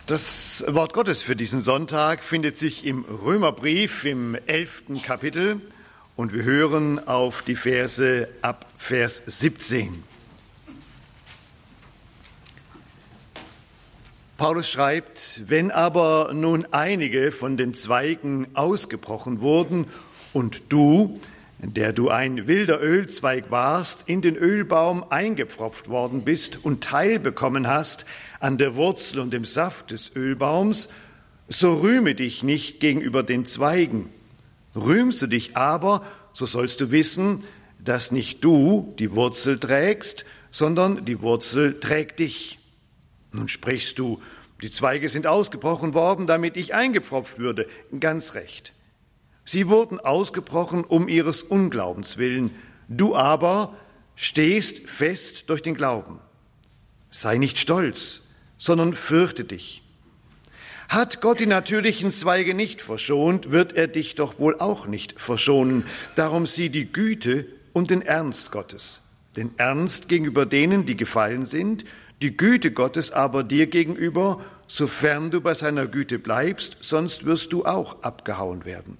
Das Wort Gottes für diesen Sonntag findet sich im Römerbrief im 11. Kapitel und wir hören auf die Verse ab Vers 17. Paulus schreibt: Wenn aber nun einige von den Zweigen ausgebrochen wurden und du, der du ein wilder Ölzweig warst, in den Ölbaum eingepfropft worden bist und Teil bekommen hast an der Wurzel und dem Saft des Ölbaums, so rühme dich nicht gegenüber den Zweigen. Rühmst du dich aber, so sollst du wissen, dass nicht du die Wurzel trägst, sondern die Wurzel trägt dich. Nun sprichst du, die Zweige sind ausgebrochen worden, damit ich eingepfropft würde. Ganz recht. Sie wurden ausgebrochen um ihres Unglaubens willen. Du aber stehst fest durch den Glauben. Sei nicht stolz, sondern fürchte dich. Hat Gott die natürlichen Zweige nicht verschont, wird er dich doch wohl auch nicht verschonen. Darum sieh die Güte und den Ernst Gottes. Den Ernst gegenüber denen, die gefallen sind, die Güte Gottes aber dir gegenüber, sofern du bei seiner Güte bleibst, sonst wirst du auch abgehauen werden.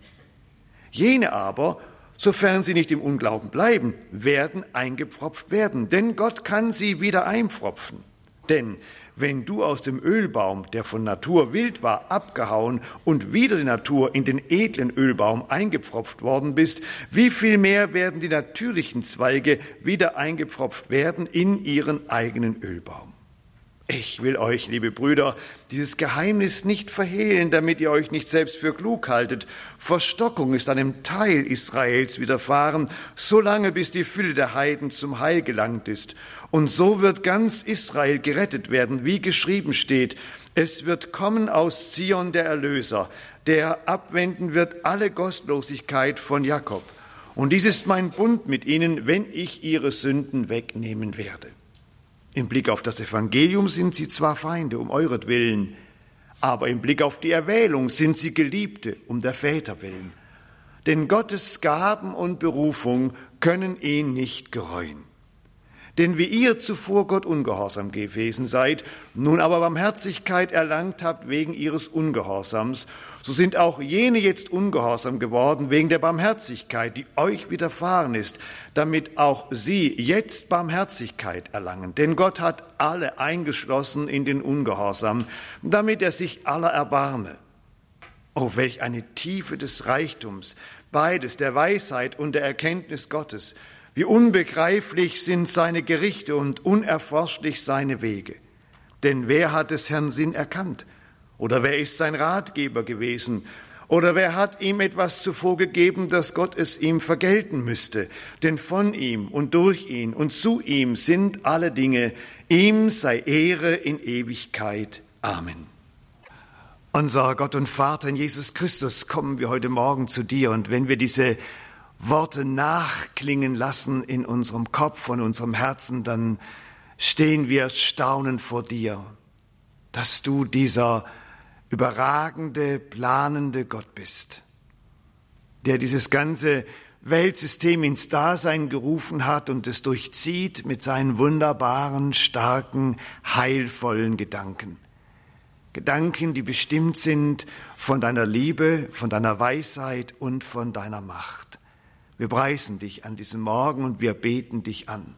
Jene aber, sofern sie nicht im Unglauben bleiben, werden eingepfropft werden, denn Gott kann sie wieder einpfropfen. Denn wenn du aus dem Ölbaum, der von Natur wild war, abgehauen und wieder die Natur in den edlen Ölbaum eingepfropft worden bist, wie viel mehr werden die natürlichen Zweige wieder eingepfropft werden in ihren eigenen Ölbaum? Ich will euch, liebe Brüder, dieses Geheimnis nicht verhehlen, damit ihr euch nicht selbst für klug haltet. Verstockung ist einem Teil Israels widerfahren, solange bis die Fülle der Heiden zum Heil gelangt ist. Und so wird ganz Israel gerettet werden, wie geschrieben steht. Es wird kommen aus Zion der Erlöser, der abwenden wird alle Gottlosigkeit von Jakob. Und dies ist mein Bund mit ihnen, wenn ich ihre Sünden wegnehmen werde. Im Blick auf das Evangelium sind sie zwar Feinde um euretwillen, aber im Blick auf die Erwählung sind sie Geliebte um der Väter willen. Denn Gottes Gaben und Berufung können ihn nicht gereuen. Denn wie ihr zuvor Gott ungehorsam gewesen seid, nun aber Barmherzigkeit erlangt habt wegen ihres Ungehorsams, so sind auch jene jetzt ungehorsam geworden wegen der Barmherzigkeit, die euch widerfahren ist, damit auch sie jetzt Barmherzigkeit erlangen. Denn Gott hat alle eingeschlossen in den Ungehorsam, damit er sich aller erbarme. Oh, welch eine Tiefe des Reichtums, beides der Weisheit und der Erkenntnis Gottes. Wie unbegreiflich sind seine Gerichte und unerforschlich seine Wege. Denn wer hat des Herrn Sinn erkannt? Oder wer ist sein Ratgeber gewesen? Oder wer hat ihm etwas zuvor gegeben, dass Gott es ihm vergelten müsste? Denn von ihm und durch ihn und zu ihm sind alle Dinge. Ihm sei Ehre in Ewigkeit. Amen. Unser Gott und Vater in Jesus Christus, kommen wir heute Morgen zu dir. Und wenn wir diese Worte nachklingen lassen in unserem Kopf und unserem Herzen, dann stehen wir staunend vor dir, dass du dieser überragende, planende Gott bist, der dieses ganze Weltsystem ins Dasein gerufen hat und es durchzieht mit seinen wunderbaren, starken, heilvollen Gedanken. Gedanken, die bestimmt sind von deiner Liebe, von deiner Weisheit und von deiner Macht. Wir preisen dich an diesem Morgen und wir beten dich an.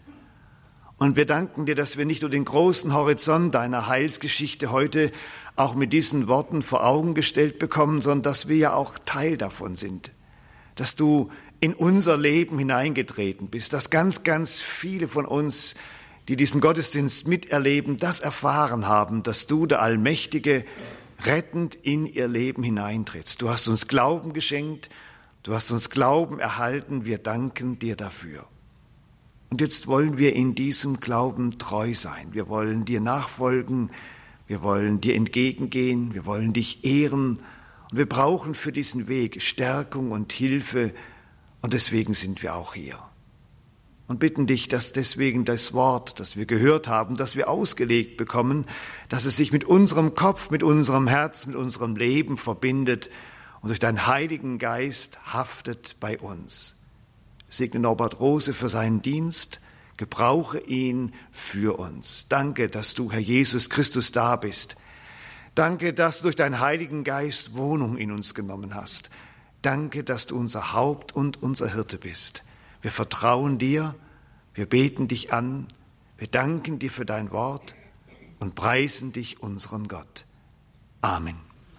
Und wir danken dir, dass wir nicht nur den großen Horizont deiner Heilsgeschichte heute auch mit diesen Worten vor Augen gestellt bekommen, sondern dass wir ja auch Teil davon sind. Dass du in unser Leben hineingetreten bist, dass ganz, ganz viele von uns, die diesen Gottesdienst miterleben, das erfahren haben, dass du, der Allmächtige, rettend in ihr Leben hineintrittst. Du hast uns Glauben geschenkt, du hast uns Glauben erhalten, wir danken dir dafür. Und jetzt wollen wir in diesem Glauben treu sein. Wir wollen dir nachfolgen, wir wollen dir entgegengehen, wir wollen dich ehren. Und wir brauchen für diesen Weg Stärkung und Hilfe und deswegen sind wir auch hier. Und bitten dich, dass deswegen das Wort, das wir gehört haben, das wir ausgelegt bekommen, dass es sich mit unserem Kopf, mit unserem Herz, mit unserem Leben verbindet und durch deinen Heiligen Geist haftet bei uns. Segne Norbert Rose für seinen Dienst, gebrauche ihn für uns. Danke, dass du, Herr Jesus Christus, da bist, Danke, dass du durch deinen Heiligen Geist Wohnung in uns genommen hast. Danke, dass du unser Haupt und unser Hirte bist. Wir vertrauen dir, wir beten dich an, wir danken dir für dein Wort und preisen dich, unseren Gott. Amen.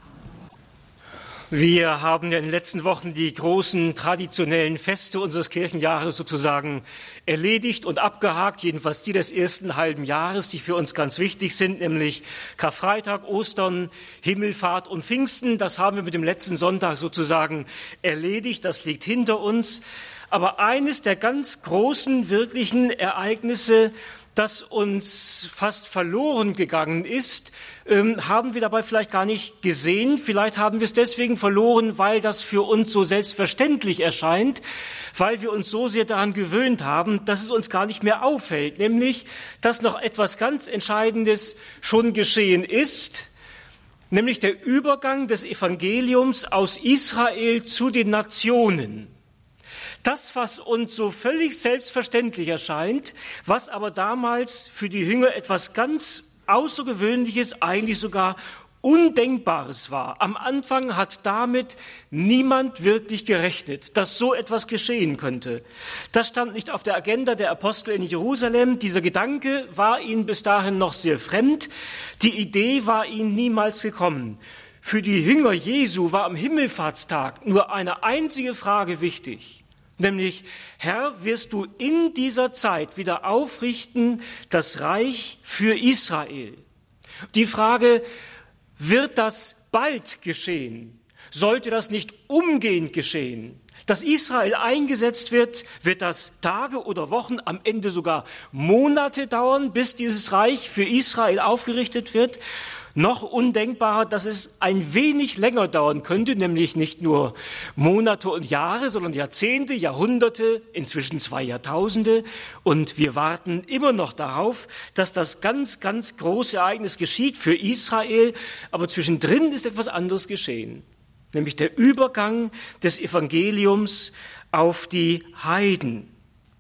Wir haben in den letzten Wochen die großen traditionellen Feste unseres Kirchenjahres sozusagen erledigt und abgehakt, jedenfalls die des ersten halben Jahres, die für uns ganz wichtig sind, nämlich Karfreitag, Ostern, Himmelfahrt und Pfingsten. Das haben wir mit dem letzten Sonntag sozusagen erledigt, das liegt hinter uns. Aber eines der ganz großen, wirklichen Ereignisse, das uns fast verloren gegangen ist, haben wir dabei vielleicht gar nicht gesehen. Vielleicht haben wir es deswegen verloren, weil das für uns so selbstverständlich erscheint, weil wir uns so sehr daran gewöhnt haben, dass es uns gar nicht mehr auffällt, nämlich, dass noch etwas ganz Entscheidendes schon geschehen ist, nämlich der Übergang des Evangeliums aus Israel zu den Nationen. Das, was uns so völlig selbstverständlich erscheint, was aber damals für die Jünger etwas ganz Außergewöhnliches, eigentlich sogar Undenkbares war. Am Anfang hat damit niemand wirklich gerechnet, dass so etwas geschehen könnte. Das stand nicht auf der Agenda der Apostel in Jerusalem. Dieser Gedanke war ihnen bis dahin noch sehr fremd. Die Idee war ihnen niemals gekommen. Für die Jünger Jesu war am Himmelfahrtstag nur eine einzige Frage wichtig. Nämlich, Herr, wirst du in dieser Zeit wieder aufrichten das Reich für Israel? Die Frage, wird das bald geschehen? Sollte das nicht umgehend geschehen? Dass Israel eingesetzt wird, wird das Tage oder Wochen, am Ende sogar Monate dauern, bis dieses Reich für Israel aufgerichtet wird. Noch undenkbarer, dass es ein wenig länger dauern könnte, nämlich nicht nur Monate und Jahre, sondern Jahrzehnte, Jahrhunderte, inzwischen 2 Jahrtausende. Und wir warten immer noch darauf, dass das ganz, ganz große Ereignis geschieht für Israel. Aber zwischendrin ist etwas anderes geschehen, nämlich der Übergang des Evangeliums auf die Heiden.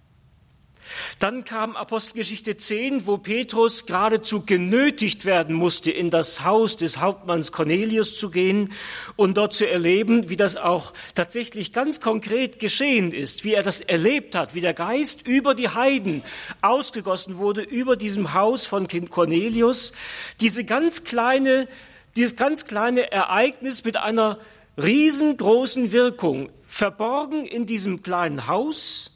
Dann kam Apostelgeschichte 10, wo Petrus geradezu genötigt werden musste, in das Haus des Hauptmanns Cornelius zu gehen und dort zu erleben, wie das auch tatsächlich ganz konkret geschehen ist, wie er das erlebt hat, wie der Geist über die Heiden ausgegossen wurde, über diesem Haus von Cornelius. Dieses ganz kleine Ereignis mit einer riesengroßen Wirkung, verborgen in diesem kleinen Haus,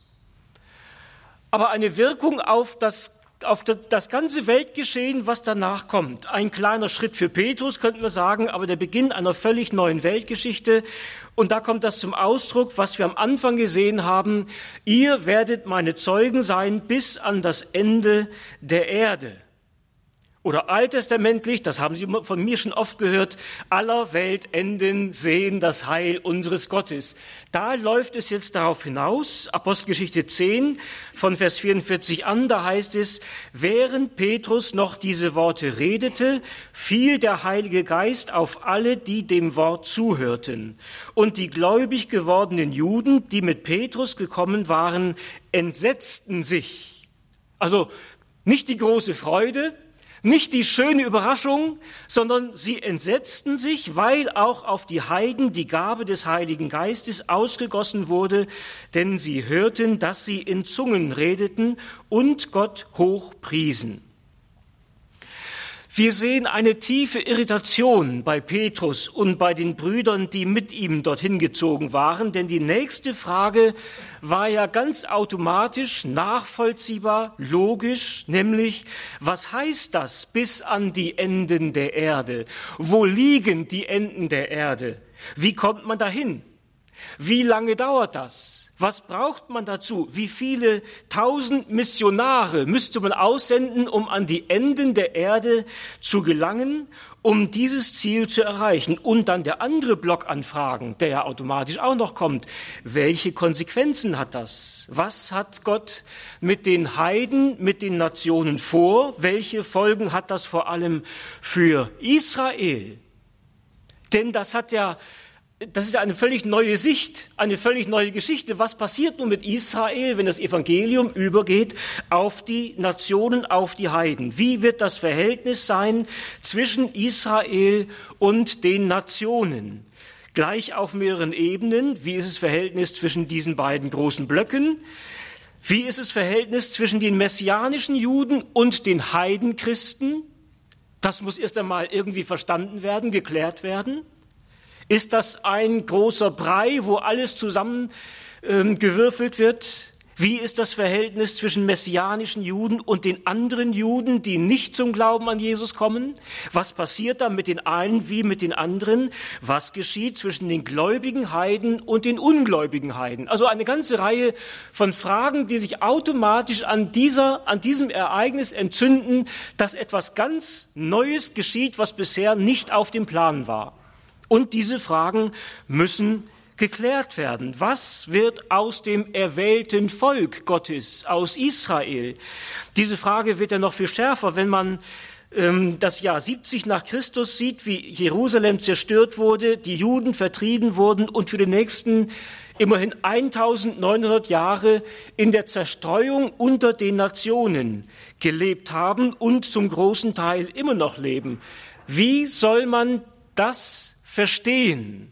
aber eine Wirkung auf das ganze Weltgeschehen, was danach kommt. Ein kleiner Schritt für Petrus, könnten wir sagen, aber der Beginn einer völlig neuen Weltgeschichte. Und da kommt das zum Ausdruck, was wir am Anfang gesehen haben. Ihr werdet meine Zeugen sein bis an das Ende der Erde. Oder alttestamentlich, das haben Sie von mir schon oft gehört, aller Weltenden sehen das Heil unseres Gottes. Da läuft es jetzt darauf hinaus, Apostelgeschichte 10 von Vers 44 an, da heißt es, während Petrus noch diese Worte redete, fiel der Heilige Geist auf alle, die dem Wort zuhörten. Und die gläubig gewordenen Juden, die mit Petrus gekommen waren, entsetzten sich. Also nicht die große Freude, nicht die schöne Überraschung, sondern sie entsetzten sich, weil auch auf die Heiden die Gabe des Heiligen Geistes ausgegossen wurde, denn sie hörten, dass sie in Zungen redeten und Gott hoch priesen. Wir sehen eine tiefe Irritation bei Petrus und bei den Brüdern, die mit ihm dorthin gezogen waren, denn die nächste Frage war ja ganz automatisch, nachvollziehbar, logisch, nämlich, was heißt das bis an die Enden der Erde? Wo liegen die Enden der Erde? Wie kommt man dahin? Wie lange dauert das? Was braucht man dazu? Wie viele 1000 Missionare müsste man aussenden, um an die Enden der Erde zu gelangen, um dieses Ziel zu erreichen? Und dann der andere Block an Fragen, der ja automatisch auch noch kommt. Welche Konsequenzen hat das? Was hat Gott mit den Heiden, mit den Nationen vor? Welche Folgen hat das vor allem für Israel? Denn das hat ja das ist eine völlig neue Sicht, eine völlig neue Geschichte. Was passiert nun mit Israel, wenn das Evangelium übergeht auf die Nationen, auf die Heiden? Wie wird das Verhältnis sein zwischen Israel und den Nationen? Gleich auf mehreren Ebenen. Wie ist das Verhältnis zwischen diesen beiden großen Blöcken? Wie ist das Verhältnis zwischen den messianischen Juden und den Heidenchristen? Das muss erst einmal irgendwie verstanden werden, geklärt werden. Ist das ein großer Brei, wo alles zusammengewürfelt wird? Wie ist das Verhältnis zwischen messianischen Juden und den anderen Juden, die nicht zum Glauben an Jesus kommen? Was passiert da mit den einen wie mit den anderen? Was geschieht zwischen den gläubigen Heiden und den ungläubigen Heiden? Also eine ganze Reihe von Fragen, die sich automatisch an diesem Ereignis entzünden, dass etwas ganz Neues geschieht, was bisher nicht auf dem Plan war. Und diese Fragen müssen geklärt werden. Was wird aus dem erwählten Volk Gottes, aus Israel? Diese Frage wird ja noch viel schärfer, wenn man das Jahr 70 nach Christus sieht, wie Jerusalem zerstört wurde, die Juden vertrieben wurden und für die nächsten immerhin 1900 Jahre in der Zerstreuung unter den Nationen gelebt haben und zum großen Teil immer noch leben. Wie soll man das verstehen?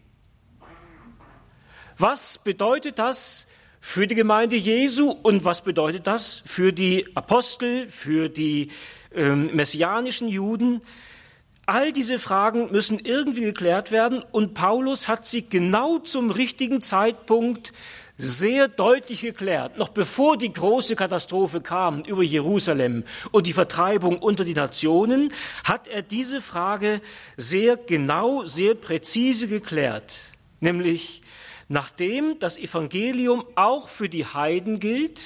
Was bedeutet das für die Gemeinde Jesu und was bedeutet das für die Apostel, für die messianischen Juden? All diese Fragen müssen irgendwie geklärt werden und Paulus hat sie genau zum richtigen Zeitpunkt sehr deutlich geklärt. Noch bevor die große Katastrophe kam über Jerusalem und die Vertreibung unter die Nationen, hat er diese Frage sehr genau, sehr präzise geklärt. Nämlich, nachdem das Evangelium auch für die Heiden gilt,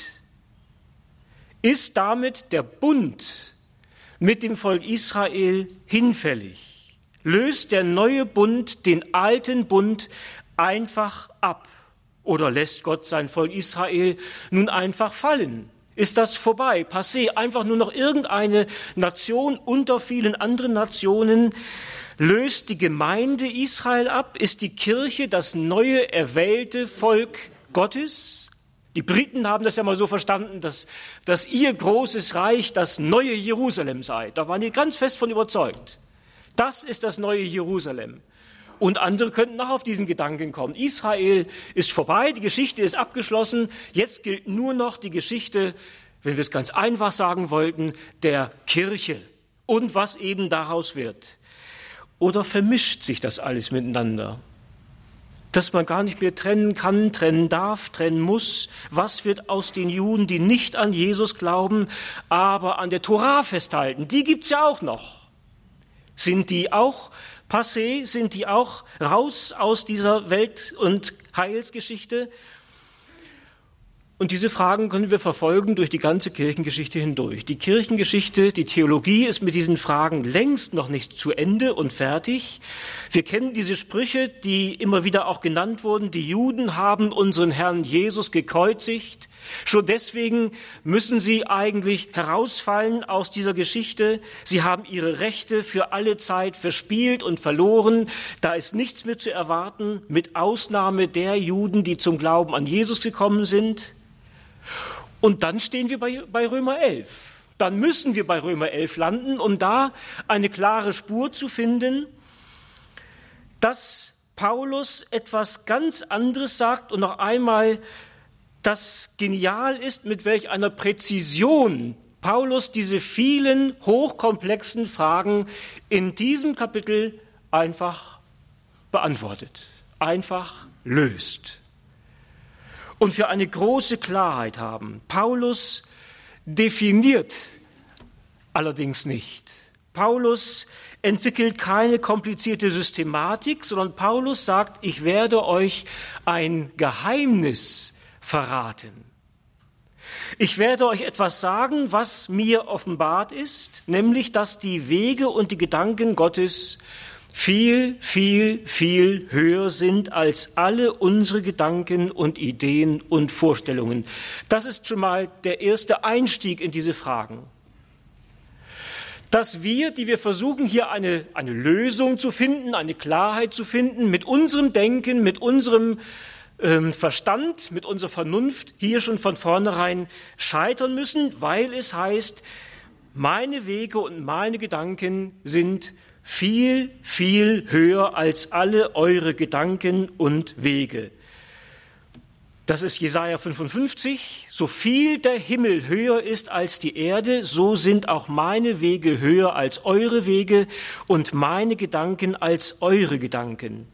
ist damit der Bund mit dem Volk Israel hinfällig. Löst der neue Bund den alten Bund einfach ab? Oder lässt Gott sein Volk Israel nun einfach fallen? Ist das vorbei, passé, einfach nur noch irgendeine Nation unter vielen anderen Nationen? Löst die Gemeinde Israel ab? Ist die Kirche das neue, erwählte Volk Gottes? Die Briten haben das ja mal so verstanden, dass ihr großes Reich das neue Jerusalem sei. Da waren die ganz fest von überzeugt. Das ist das neue Jerusalem. Und andere könnten auch auf diesen Gedanken kommen. Israel ist vorbei, die Geschichte ist abgeschlossen. Jetzt gilt nur noch die Geschichte, wenn wir es ganz einfach sagen wollten, der Kirche und was eben daraus wird. Oder vermischt sich das alles miteinander? Dass man gar nicht mehr trennen kann, trennen darf, trennen muss. Was wird aus den Juden, die nicht an Jesus glauben, aber an der Tora festhalten? Die gibt's ja auch noch. Sind die auch passé? Sind die auch raus aus dieser Welt- und Heilsgeschichte? Und diese Fragen können wir verfolgen durch die ganze Kirchengeschichte hindurch. Die Kirchengeschichte, die Theologie ist mit diesen Fragen längst noch nicht zu Ende und fertig. Wir kennen diese Sprüche, die immer wieder auch genannt wurden. Die Juden haben unseren Herrn Jesus gekreuzigt. Schon deswegen müssen sie eigentlich herausfallen aus dieser Geschichte. Sie haben ihre Rechte für alle Zeit verspielt und verloren. Da ist nichts mehr zu erwarten, mit Ausnahme der Juden, die zum Glauben an Jesus gekommen sind. Und dann stehen wir bei Römer 11. Dann müssen wir bei Römer 11 landen, um da eine klare Spur zu finden, dass Paulus etwas ganz anderes sagt und noch einmal das genial ist, mit welch einer Präzision Paulus diese vielen hochkomplexen Fragen in diesem Kapitel einfach beantwortet, einfach löst. Und wir eine große Klarheit haben. Paulus definiert allerdings nicht. Paulus entwickelt keine komplizierte Systematik, sondern Paulus sagt, ich werde euch ein Geheimnis verraten. Ich werde euch etwas sagen, was mir offenbart ist, nämlich, dass die Wege und die Gedanken Gottes viel, viel, viel höher sind als alle unsere Gedanken und Ideen und Vorstellungen. Das ist schon mal der erste Einstieg in diese Fragen. dass wir, die wir versuchen, hier eine Lösung zu finden, eine Klarheit zu finden, mit unserem Denken, mit unserem Verstand, mit unserer Vernunft hier schon von vornherein scheitern müssen, weil es heißt, meine Wege und meine Gedanken sind viel, viel höher als alle eure Gedanken und Wege. Das ist Jesaja 55. So viel der Himmel höher ist als die Erde, so sind auch meine Wege höher als eure Wege und meine Gedanken als eure Gedanken.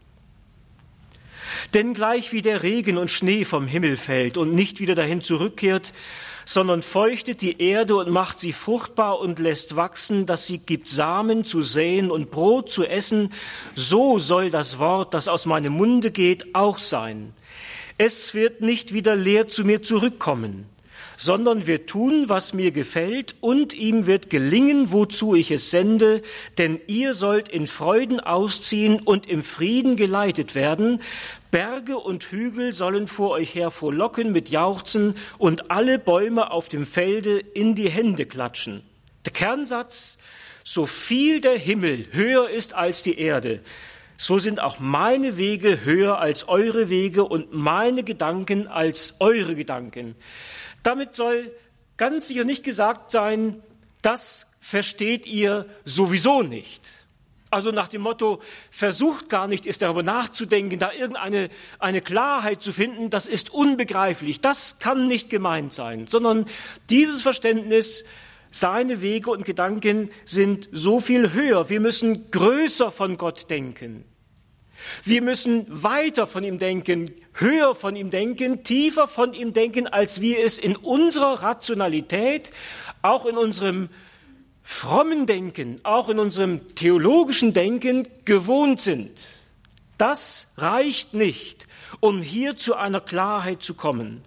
Denn gleich wie der Regen und Schnee vom Himmel fällt und nicht wieder dahin zurückkehrt, sondern feuchtet die Erde und macht sie fruchtbar und lässt wachsen, dass sie gibt Samen zu säen und Brot zu essen, so soll das Wort, das aus meinem Munde geht, auch sein. Es wird nicht wieder leer zu mir zurückkommen, sondern wird tun, was mir gefällt, und ihm wird gelingen, wozu ich es sende, denn ihr sollt in Freuden ausziehen und im Frieden geleitet werden. Berge und Hügel sollen vor euch her frohlocken mit Jauchzen und alle Bäume auf dem Felde in die Hände klatschen. Der Kernsatz: So viel der Himmel höher ist als die Erde, so sind auch meine Wege höher als eure Wege und meine Gedanken als eure Gedanken. Damit soll ganz sicher nicht gesagt sein, das versteht ihr sowieso nicht. Also nach dem Motto, versucht gar nicht, es darüber nachzudenken, da eine Klarheit zu finden, das ist unbegreiflich, das kann nicht gemeint sein, sondern dieses Verständnis, seine Wege und Gedanken sind so viel höher. Wir müssen größer von Gott denken. Wir müssen weiter von ihm denken, höher von ihm denken, tiefer von ihm denken, als wir es in unserer Rationalität, auch in unserem frommen Denken, auch in unserem theologischen Denken gewohnt sind. Das reicht nicht, um hier zu einer Klarheit zu kommen.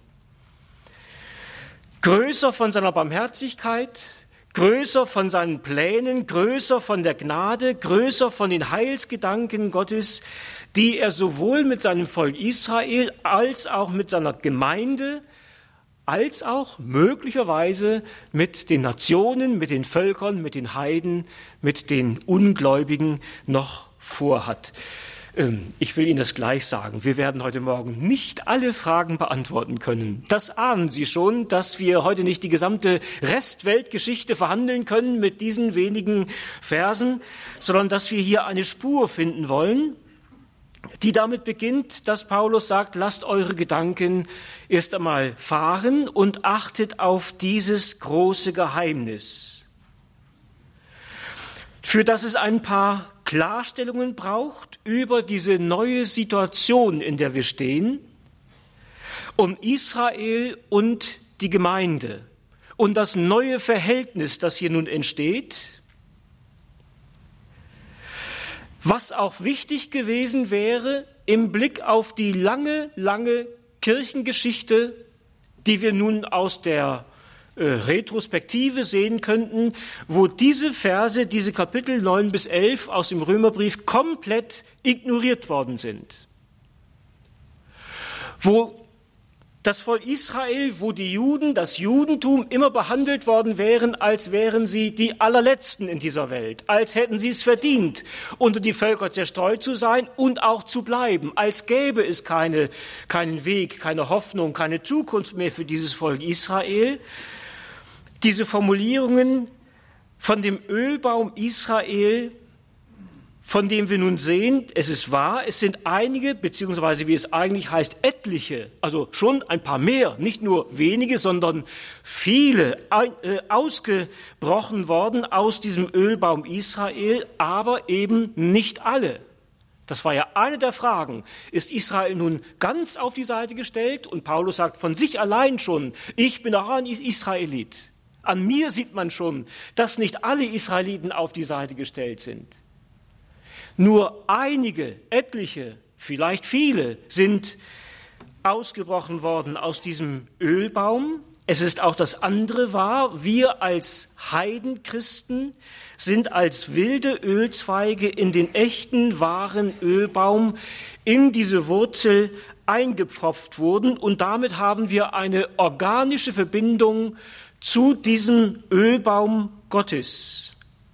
Größer von seiner Barmherzigkeit, größer von seinen Plänen, größer von der Gnade, größer von den Heilsgedanken Gottes, die er sowohl mit seinem Volk Israel als auch mit seiner Gemeinde, als auch möglicherweise mit den Nationen, mit den Völkern, mit den Heiden, mit den Ungläubigen noch vorhat. Ich will Ihnen das gleich sagen. Wir werden heute Morgen nicht alle Fragen beantworten können. Das ahnen Sie schon, dass wir heute nicht die gesamte Restweltgeschichte verhandeln können mit diesen wenigen Versen, sondern dass wir hier eine Spur finden wollen, die damit beginnt, dass Paulus sagt, lasst eure Gedanken erst einmal fahren und achtet auf dieses große Geheimnis, für das es ein paar Klarstellungen braucht über diese neue Situation, in der wir stehen, um Israel und die Gemeinde und das neue Verhältnis, das hier nun entsteht, was auch wichtig gewesen wäre im Blick auf die lange, lange Kirchengeschichte, die wir nun aus der Retrospektive sehen könnten, wo diese Verse, diese Kapitel 9 bis 11 aus dem Römerbrief komplett ignoriert worden sind. Wo das Volk Israel, wo die Juden, das Judentum immer behandelt worden wären, als wären sie die Allerletzten in dieser Welt, als hätten sie es verdient, unter die Völker zerstreut zu sein und auch zu bleiben, als gäbe es keinen Weg, keine Hoffnung, keine Zukunft mehr für dieses Volk Israel. Diese Formulierungen von dem Ölbaum Israel, von dem wir nun sehen, es ist wahr, es sind einige, beziehungsweise wie es eigentlich heißt, etliche, also schon ein paar mehr, nicht nur wenige, sondern viele ausgebrochen worden aus diesem Ölbaum Israel, aber eben nicht alle. Das war ja eine der Fragen. Ist Israel nun ganz auf die Seite gestellt? Und Paulus sagt von sich allein schon, ich bin auch ein Israelit. An mir sieht man schon, dass nicht alle Israeliten auf die Seite gestellt sind. Nur einige, etliche, vielleicht viele sind ausgebrochen worden aus diesem Ölbaum. Es ist auch das andere wahr, wir als Heidenchristen sind als wilde Ölzweige in den echten, wahren Ölbaum, in diese Wurzel eingepfropft worden und damit haben wir eine organische Verbindung zu diesem Ölbaum Gottes.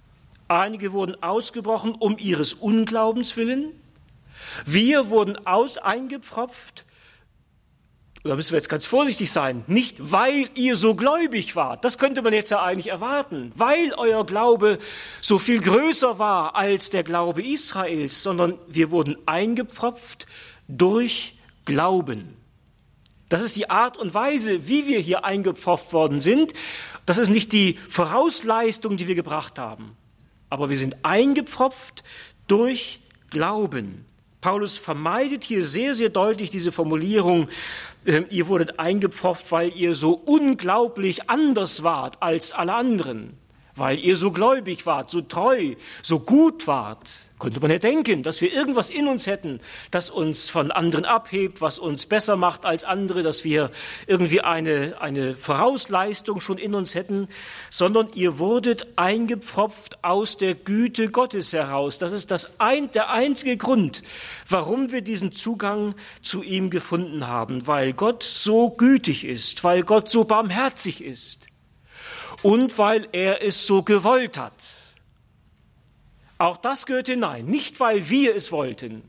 Einige wurden ausgebrochen um ihres Unglaubens willen. Wir wurden eingepfropft. Da müssen wir jetzt ganz vorsichtig sein. Nicht, weil ihr so gläubig wart. Das könnte man jetzt ja eigentlich erwarten. Weil euer Glaube so viel größer war als der Glaube Israels, sondern wir wurden eingepfropft durch Glauben. Das ist die Art und Weise, wie wir hier eingepfropft worden sind. Das ist nicht die Vorausleistung, die wir gebracht haben. Aber wir sind eingepfropft durch Glauben. Paulus vermeidet hier sehr, sehr deutlich diese Formulierung, ihr wurdet eingepfropft, weil ihr so unglaublich anders wart als alle anderen, weil ihr so gläubig wart, so treu, so gut wart. Könnte man ja denken, dass wir irgendwas in uns hätten, das uns von anderen abhebt, was uns besser macht als andere, dass wir irgendwie eine Vorausleistung schon in uns hätten, sondern ihr wurdet eingepfropft aus der Güte Gottes heraus. Das ist der einzige Grund, warum wir diesen Zugang zu ihm gefunden haben, weil Gott so gütig ist, weil Gott so barmherzig ist und weil er es so gewollt hat. Auch das gehört hinein, nicht weil wir es wollten.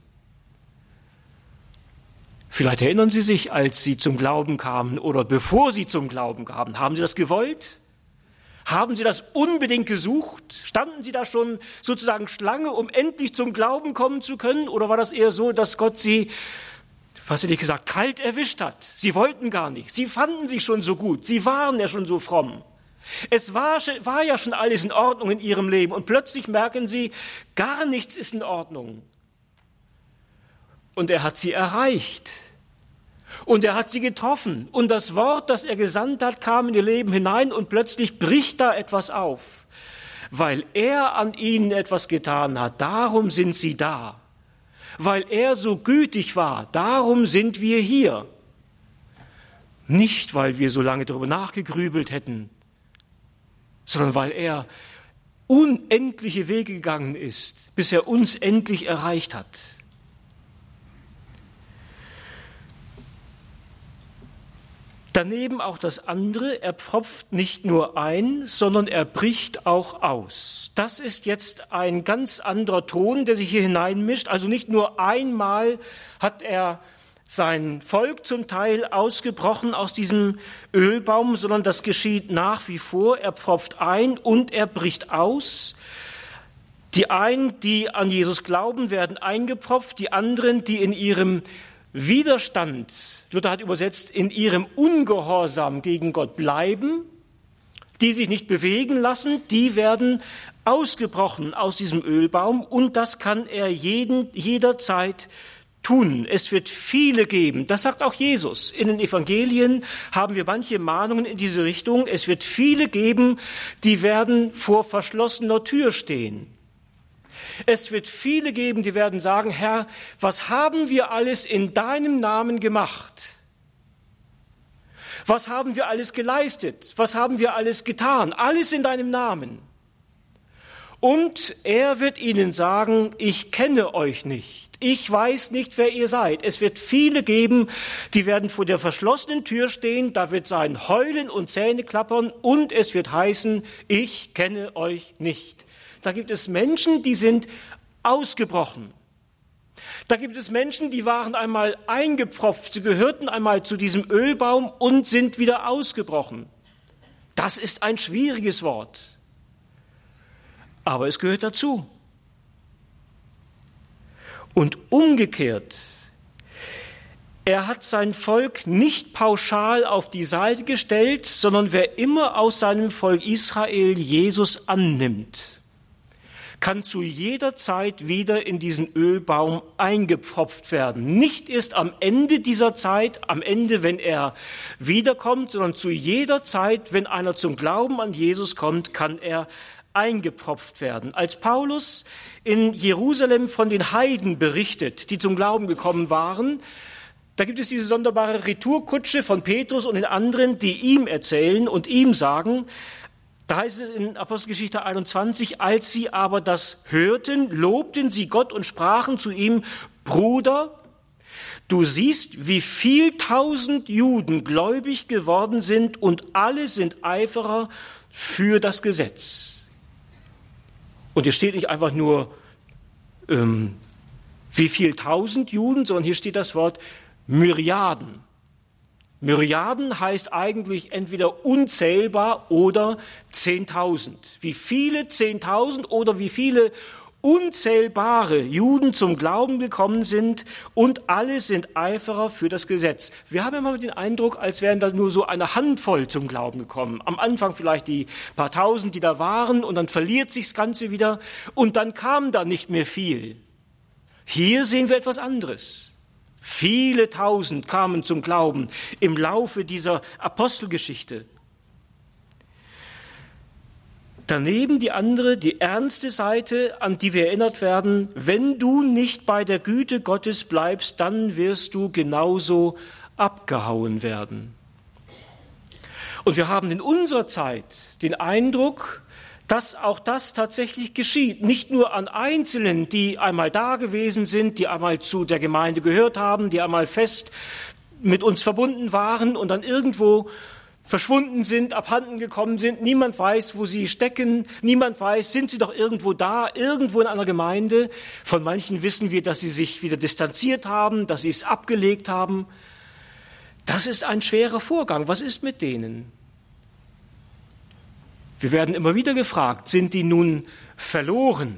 Vielleicht erinnern Sie sich, als Sie zum Glauben kamen oder bevor Sie zum Glauben kamen. Haben Sie das gewollt? Haben Sie das unbedingt gesucht? Standen Sie da schon sozusagen Schlange, um endlich zum Glauben kommen zu können? Oder war das eher so, dass Gott Sie, fast hätte ich gesagt, kalt erwischt hat? Sie wollten gar nicht. Sie fanden sich schon so gut. Sie waren ja schon so fromm. Es war ja schon alles in Ordnung in ihrem Leben und plötzlich merken sie, gar nichts ist in Ordnung. Und er hat sie erreicht und er hat sie getroffen und das Wort, das er gesandt hat, kam in ihr Leben hinein und plötzlich bricht da etwas auf. Weil er an ihnen etwas getan hat, darum sind sie da. Weil er so gütig war, darum sind wir hier. Nicht, weil wir so lange darüber nachgegrübelt hätten, sondern weil er unendliche Wege gegangen ist, bis er uns endlich erreicht hat. Daneben auch das andere, er pfropft nicht nur ein, sondern er bricht auch aus. Das ist jetzt ein ganz anderer Ton, der sich hier hineinmischt. Also nicht nur einmal hat er sein Volk zum Teil ausgebrochen aus diesem Ölbaum, sondern das geschieht nach wie vor. Er pfropft ein und er bricht aus. Die einen, die an Jesus glauben, werden eingepfropft, die anderen, die in ihrem Widerstand, Luther hat übersetzt, in ihrem Ungehorsam gegen Gott bleiben, die sich nicht bewegen lassen, die werden ausgebrochen aus diesem Ölbaum und das kann er jederzeit tun. Es wird viele geben. Das sagt auch Jesus. In den Evangelien haben wir manche Mahnungen in diese Richtung. Es wird viele geben, die werden vor verschlossener Tür stehen. Es wird viele geben, die werden sagen, Herr, was haben wir alles in deinem Namen gemacht? Was haben wir alles geleistet? Was haben wir alles getan? Alles in deinem Namen. Und er wird ihnen sagen, ich kenne euch nicht. Ich weiß nicht, wer ihr seid. Es wird viele geben, die werden vor der verschlossenen Tür stehen. Da wird sein Heulen und Zähneklappern und es wird heißen, ich kenne euch nicht. Da gibt es Menschen, die sind ausgebrochen. Da gibt es Menschen, die waren einmal eingepfropft. Sie gehörten einmal zu diesem Ölbaum und sind wieder ausgebrochen. Das ist ein schwieriges Wort. Aber es gehört dazu. Und umgekehrt, er hat sein Volk nicht pauschal auf die Seite gestellt, sondern wer immer aus seinem Volk Israel Jesus annimmt, kann zu jeder Zeit wieder in diesen Ölbaum eingepfropft werden. Nicht erst am Ende dieser Zeit, am Ende, wenn er wiederkommt, sondern zu jeder Zeit, wenn einer zum Glauben an Jesus kommt, kann er eingepfropft werden. Als Paulus in Jerusalem von den Heiden berichtet, die zum Glauben gekommen waren, da gibt es diese sonderbare Retourkutsche von Petrus und den anderen, die ihm erzählen und ihm sagen, da heißt es in Apostelgeschichte 21, als sie aber das hörten, lobten sie Gott und sprachen zu ihm, Bruder, du siehst, wie viel 1000 Juden gläubig geworden sind und alle sind Eiferer für das Gesetz. Und hier steht nicht einfach nur, wie viel 1000 Juden, sondern hier steht das Wort Myriaden. Myriaden heißt eigentlich entweder unzählbar oder 10.000. Wie viele 10.000 oder wie viele unzählbare Juden zum Glauben gekommen sind und alle sind Eiferer für das Gesetz. Wir haben immer den Eindruck, als wären da nur so eine Handvoll zum Glauben gekommen. Am Anfang vielleicht die paar Tausend, die da waren, und dann verliert sich das Ganze wieder und dann kam da nicht mehr viel. Hier sehen wir etwas anderes. Viele Tausend kamen zum Glauben im Laufe dieser Apostelgeschichte. Daneben die andere, die ernste Seite, an die wir erinnert werden: Wenn du nicht bei der Güte Gottes bleibst, dann wirst du genauso abgehauen werden. Und wir haben in unserer Zeit den Eindruck, dass auch das tatsächlich geschieht. Nicht nur an Einzelnen, die einmal da gewesen sind, die einmal zu der Gemeinde gehört haben, die einmal fest mit uns verbunden waren und dann irgendwo verschwunden sind, abhanden gekommen sind. Niemand weiß, wo sie stecken. Niemand weiß, sind sie doch irgendwo da, irgendwo in einer Gemeinde. Von manchen wissen wir, dass sie sich wieder distanziert haben, dass sie es abgelegt haben. Das ist ein schwerer Vorgang. Was ist mit denen? Wir werden immer wieder gefragt, sind die nun verloren?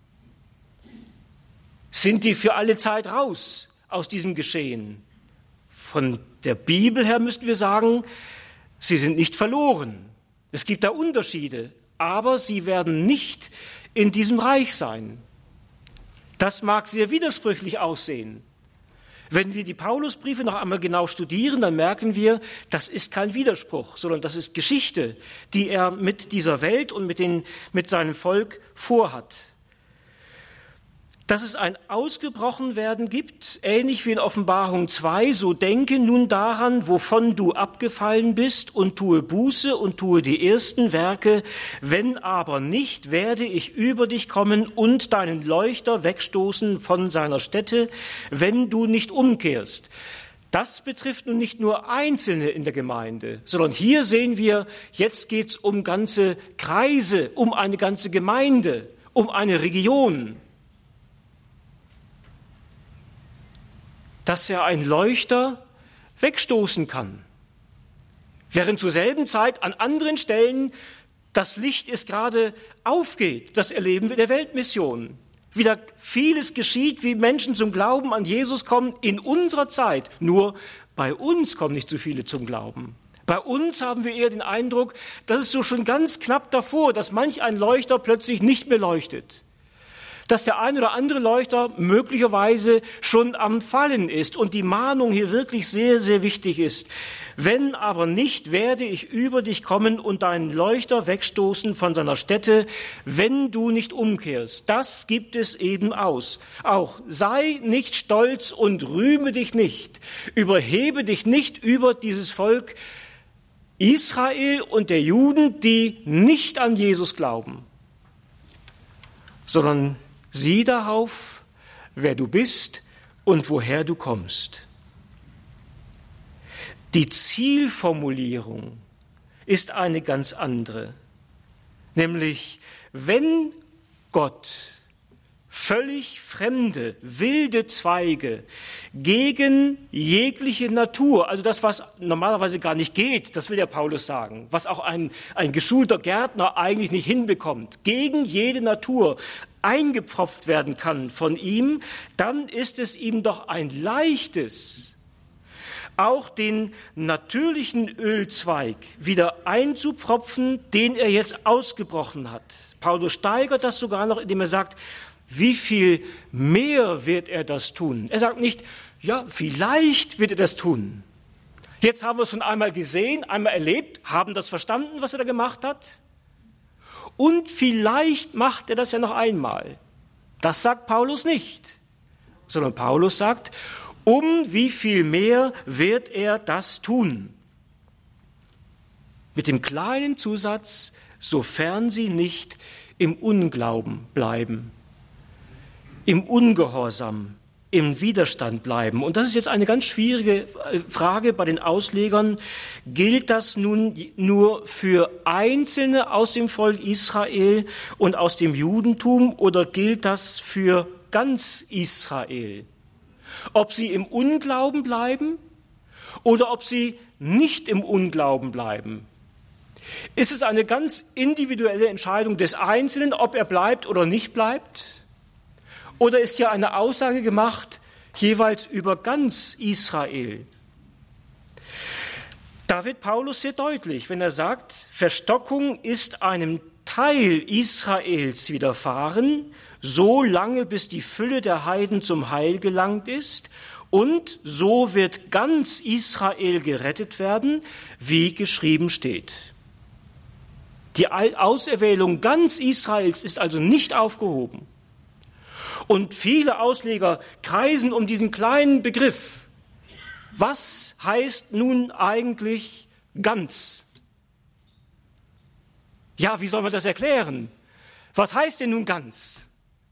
Sind die für alle Zeit raus aus diesem Geschehen? Von der Bibel her müssten wir sagen, sie sind nicht verloren. Es gibt da Unterschiede, aber sie werden nicht in diesem Reich sein. Das mag sehr widersprüchlich aussehen. Wenn wir die Paulusbriefe noch einmal genau studieren, dann merken wir, das ist kein Widerspruch, sondern das ist Geschichte, die er mit dieser Welt und mit seinem Volk vorhat. Dass es ein Ausgebrochenwerden gibt, ähnlich wie in Offenbarung 2, so denke nun daran, wovon du abgefallen bist, und tue Buße und tue die ersten Werke. Wenn aber nicht, werde ich über dich kommen und deinen Leuchter wegstoßen von seiner Stätte, wenn du nicht umkehrst. Das betrifft nun nicht nur Einzelne in der Gemeinde, sondern hier sehen wir, jetzt geht es um ganze Kreise, um eine ganze Gemeinde, um eine Region. Dass er einen Leuchter wegstoßen kann, während zur selben Zeit an anderen Stellen das Licht es gerade aufgeht. Das erleben wir in der Weltmission. Wieder vieles geschieht, wie Menschen zum Glauben an Jesus kommen in unserer Zeit. Nur bei uns kommen nicht so viele zum Glauben. Bei uns haben wir eher den Eindruck, das ist so schon ganz knapp davor, dass manch ein Leuchter plötzlich nicht mehr leuchtet. Dass der ein oder andere Leuchter möglicherweise schon am Fallen ist und die Mahnung hier wirklich sehr, sehr wichtig ist. Wenn aber nicht, werde ich über dich kommen und deinen Leuchter wegstoßen von seiner Stätte, wenn du nicht umkehrst. Das gibt es eben aus. Auch sei nicht stolz und rühme dich nicht. Überhebe dich nicht über dieses Volk Israel und der Juden, die nicht an Jesus glauben, sondern sieh darauf, wer du bist und woher du kommst. Die Zielformulierung ist eine ganz andere, nämlich wenn Gott völlig fremde, wilde Zweige gegen jegliche Natur, also das, was normalerweise gar nicht geht, das will ja Paulus sagen, was auch ein geschulter Gärtner eigentlich nicht hinbekommt, gegen jede Natur eingepfropft werden kann von ihm, dann ist es ihm doch ein leichtes, auch den natürlichen Ölzweig wieder einzupfropfen, den er jetzt ausgebrochen hat. Paulus steigert das sogar noch, indem er sagt, wie viel mehr wird er das tun? Er sagt nicht, ja, vielleicht wird er das tun. Jetzt haben wir es schon einmal gesehen, einmal erlebt, haben das verstanden, was er da gemacht hat. Und vielleicht macht er das ja noch einmal. Das sagt Paulus nicht, sondern Paulus sagt, um wie viel mehr wird er das tun? Mit dem kleinen Zusatz, sofern sie nicht im Unglauben bleiben, im Ungehorsam im Widerstand bleiben. Und das ist jetzt eine ganz schwierige Frage bei den Auslegern. Gilt das nun nur für Einzelne aus dem Volk Israel und aus dem Judentum oder gilt das für ganz Israel? Ob sie im Unglauben bleiben oder ob sie nicht im Unglauben bleiben? Ist es eine ganz individuelle Entscheidung des Einzelnen, ob er bleibt oder nicht bleibt? Oder ist ja eine Aussage gemacht, jeweils über ganz Israel? Da wird Paulus sehr deutlich, wenn er sagt, Verstockung ist einem Teil Israels widerfahren, so lange bis die Fülle der Heiden zum Heil gelangt ist, und so wird ganz Israel gerettet werden, wie geschrieben steht. Die Auserwählung ganz Israels ist also nicht aufgehoben. Und viele Ausleger kreisen um diesen kleinen Begriff. Was heißt nun eigentlich ganz? Ja, wie soll man das erklären? Was heißt denn nun ganz?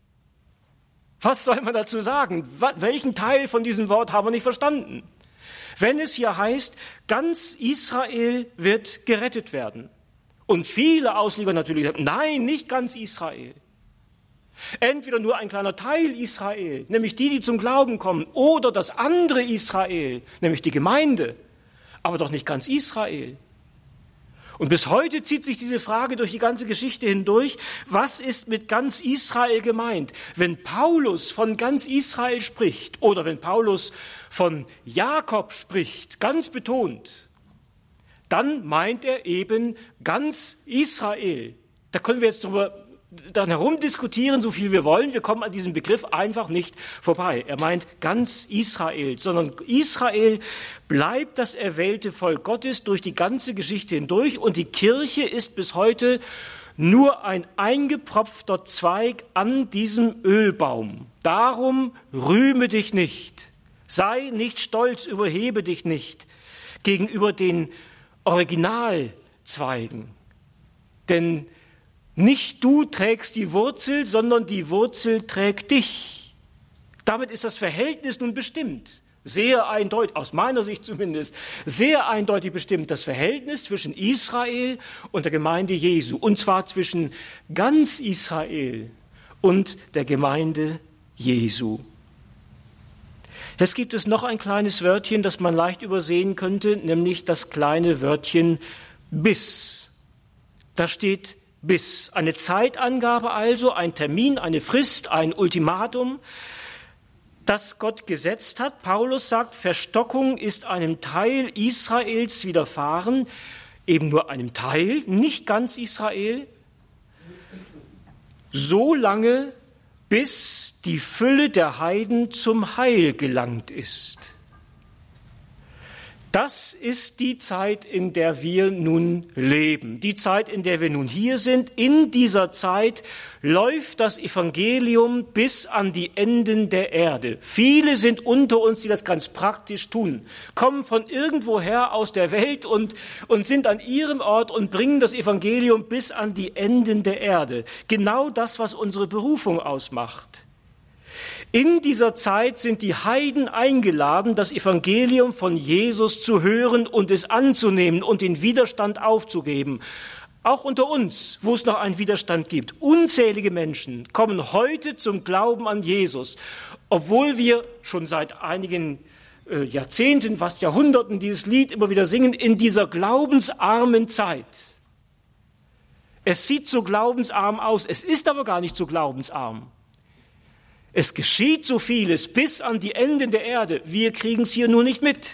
Was soll man dazu sagen? Welchen Teil von diesem Wort haben wir nicht verstanden? Wenn es hier heißt, ganz Israel wird gerettet werden. Und viele Ausleger natürlich sagen, nein, nicht ganz Israel. Entweder nur ein kleiner Teil Israel, nämlich die zum Glauben kommen, oder das andere Israel, nämlich die Gemeinde, aber doch nicht ganz Israel. Und bis heute zieht sich diese Frage durch die ganze Geschichte hindurch, was ist mit ganz Israel gemeint? Wenn Paulus von ganz Israel spricht oder wenn Paulus von Jakob spricht, ganz betont, dann meint er eben ganz Israel. Da können wir jetzt dann herumdiskutieren, so viel wir wollen. Wir kommen an diesem Begriff einfach nicht vorbei. Er meint ganz Israel, sondern Israel bleibt das erwählte Volk Gottes durch die ganze Geschichte hindurch und die Kirche ist bis heute nur ein eingepropfter Zweig an diesem Ölbaum. Darum rühme dich nicht, sei nicht stolz, überhebe dich nicht gegenüber den Originalzweigen, denn nicht du trägst die Wurzel, sondern die Wurzel trägt dich. Damit ist das Verhältnis nun bestimmt. Sehr eindeutig, aus meiner Sicht zumindest, sehr eindeutig bestimmt das Verhältnis zwischen Israel und der Gemeinde Jesu. Und zwar zwischen ganz Israel und der Gemeinde Jesu. Jetzt gibt es noch ein kleines Wörtchen, das man leicht übersehen könnte, nämlich das kleine Wörtchen bis. Da steht bis. Eine Zeitangabe also, ein Termin, eine Frist, ein Ultimatum, das Gott gesetzt hat. Paulus sagt, Verstockung ist einem Teil Israels widerfahren, eben nur einem Teil, nicht ganz Israel, so lange, bis die Fülle der Heiden zum Heil gelangt ist. Das ist die Zeit, in der wir nun leben, die Zeit, in der wir nun hier sind. In dieser Zeit läuft das Evangelium bis an die Enden der Erde. Viele sind unter uns, die das ganz praktisch tun, kommen von irgendwoher aus der Welt und sind an ihrem Ort und bringen das Evangelium bis an die Enden der Erde. Genau das, was unsere Berufung ausmacht. In dieser Zeit sind die Heiden eingeladen, das Evangelium von Jesus zu hören und es anzunehmen und den Widerstand aufzugeben. Auch unter uns, wo es noch einen Widerstand gibt. Unzählige Menschen kommen heute zum Glauben an Jesus, obwohl wir schon seit einigen Jahrzehnten, fast Jahrhunderten dieses Lied immer wieder singen, in dieser glaubensarmen Zeit. Es sieht so glaubensarm aus, es ist aber gar nicht so glaubensarm. Es geschieht so vieles bis an die Enden der Erde. Wir kriegen es hier nur nicht mit.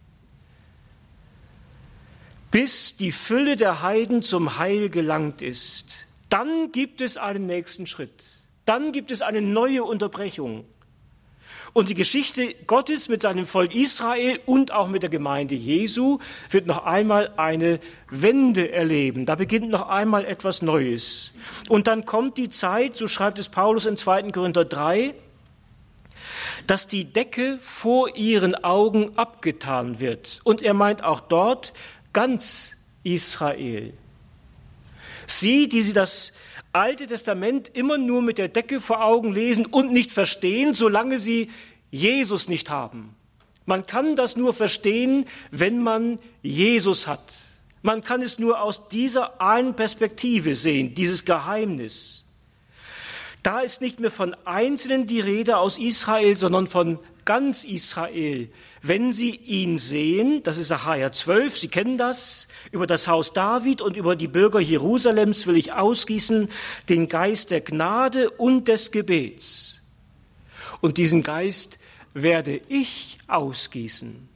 Bis die Fülle der Heiden zum Heil gelangt ist, dann gibt es einen nächsten Schritt. Dann gibt es eine neue Unterbrechung. Und die Geschichte Gottes mit seinem Volk Israel und auch mit der Gemeinde Jesu wird noch einmal eine Wende erleben. Da beginnt noch einmal etwas Neues. Und dann kommt die Zeit, so schreibt es Paulus in 2. Korinther 3, dass die Decke vor ihren Augen abgetan wird. Und er meint auch dort ganz Israel. Sie, die das Alte Testament immer nur mit der Decke vor Augen lesen und nicht verstehen, solange sie Jesus nicht haben. Man kann das nur verstehen, wenn man Jesus hat. Man kann es nur aus dieser einen Perspektive sehen, dieses Geheimnis. Da ist nicht mehr von Einzelnen die Rede aus Israel, sondern von ganz Israel. Wenn sie ihn sehen, das ist Sacharja 12, Sie kennen das, über das Haus David und über die Bürger Jerusalems will ich ausgießen den Geist der Gnade und des Gebets. Und diesen Geist werde ich ausgießen.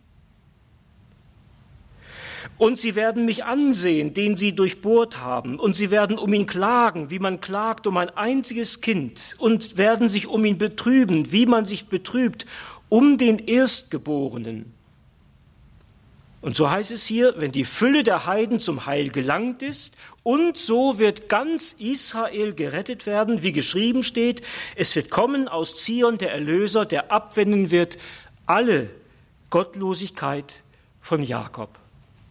Und sie werden mich ansehen, den sie durchbohrt haben, und sie werden um ihn klagen, wie man klagt um ein einziges Kind, und werden sich um ihn betrüben, wie man sich betrübt um den Erstgeborenen. Und so heißt es hier, wenn die Fülle der Heiden zum Heil gelangt ist, und so wird ganz Israel gerettet werden, wie geschrieben steht, es wird kommen aus Zion der Erlöser, der abwenden wird alle Gottlosigkeit von Jakob.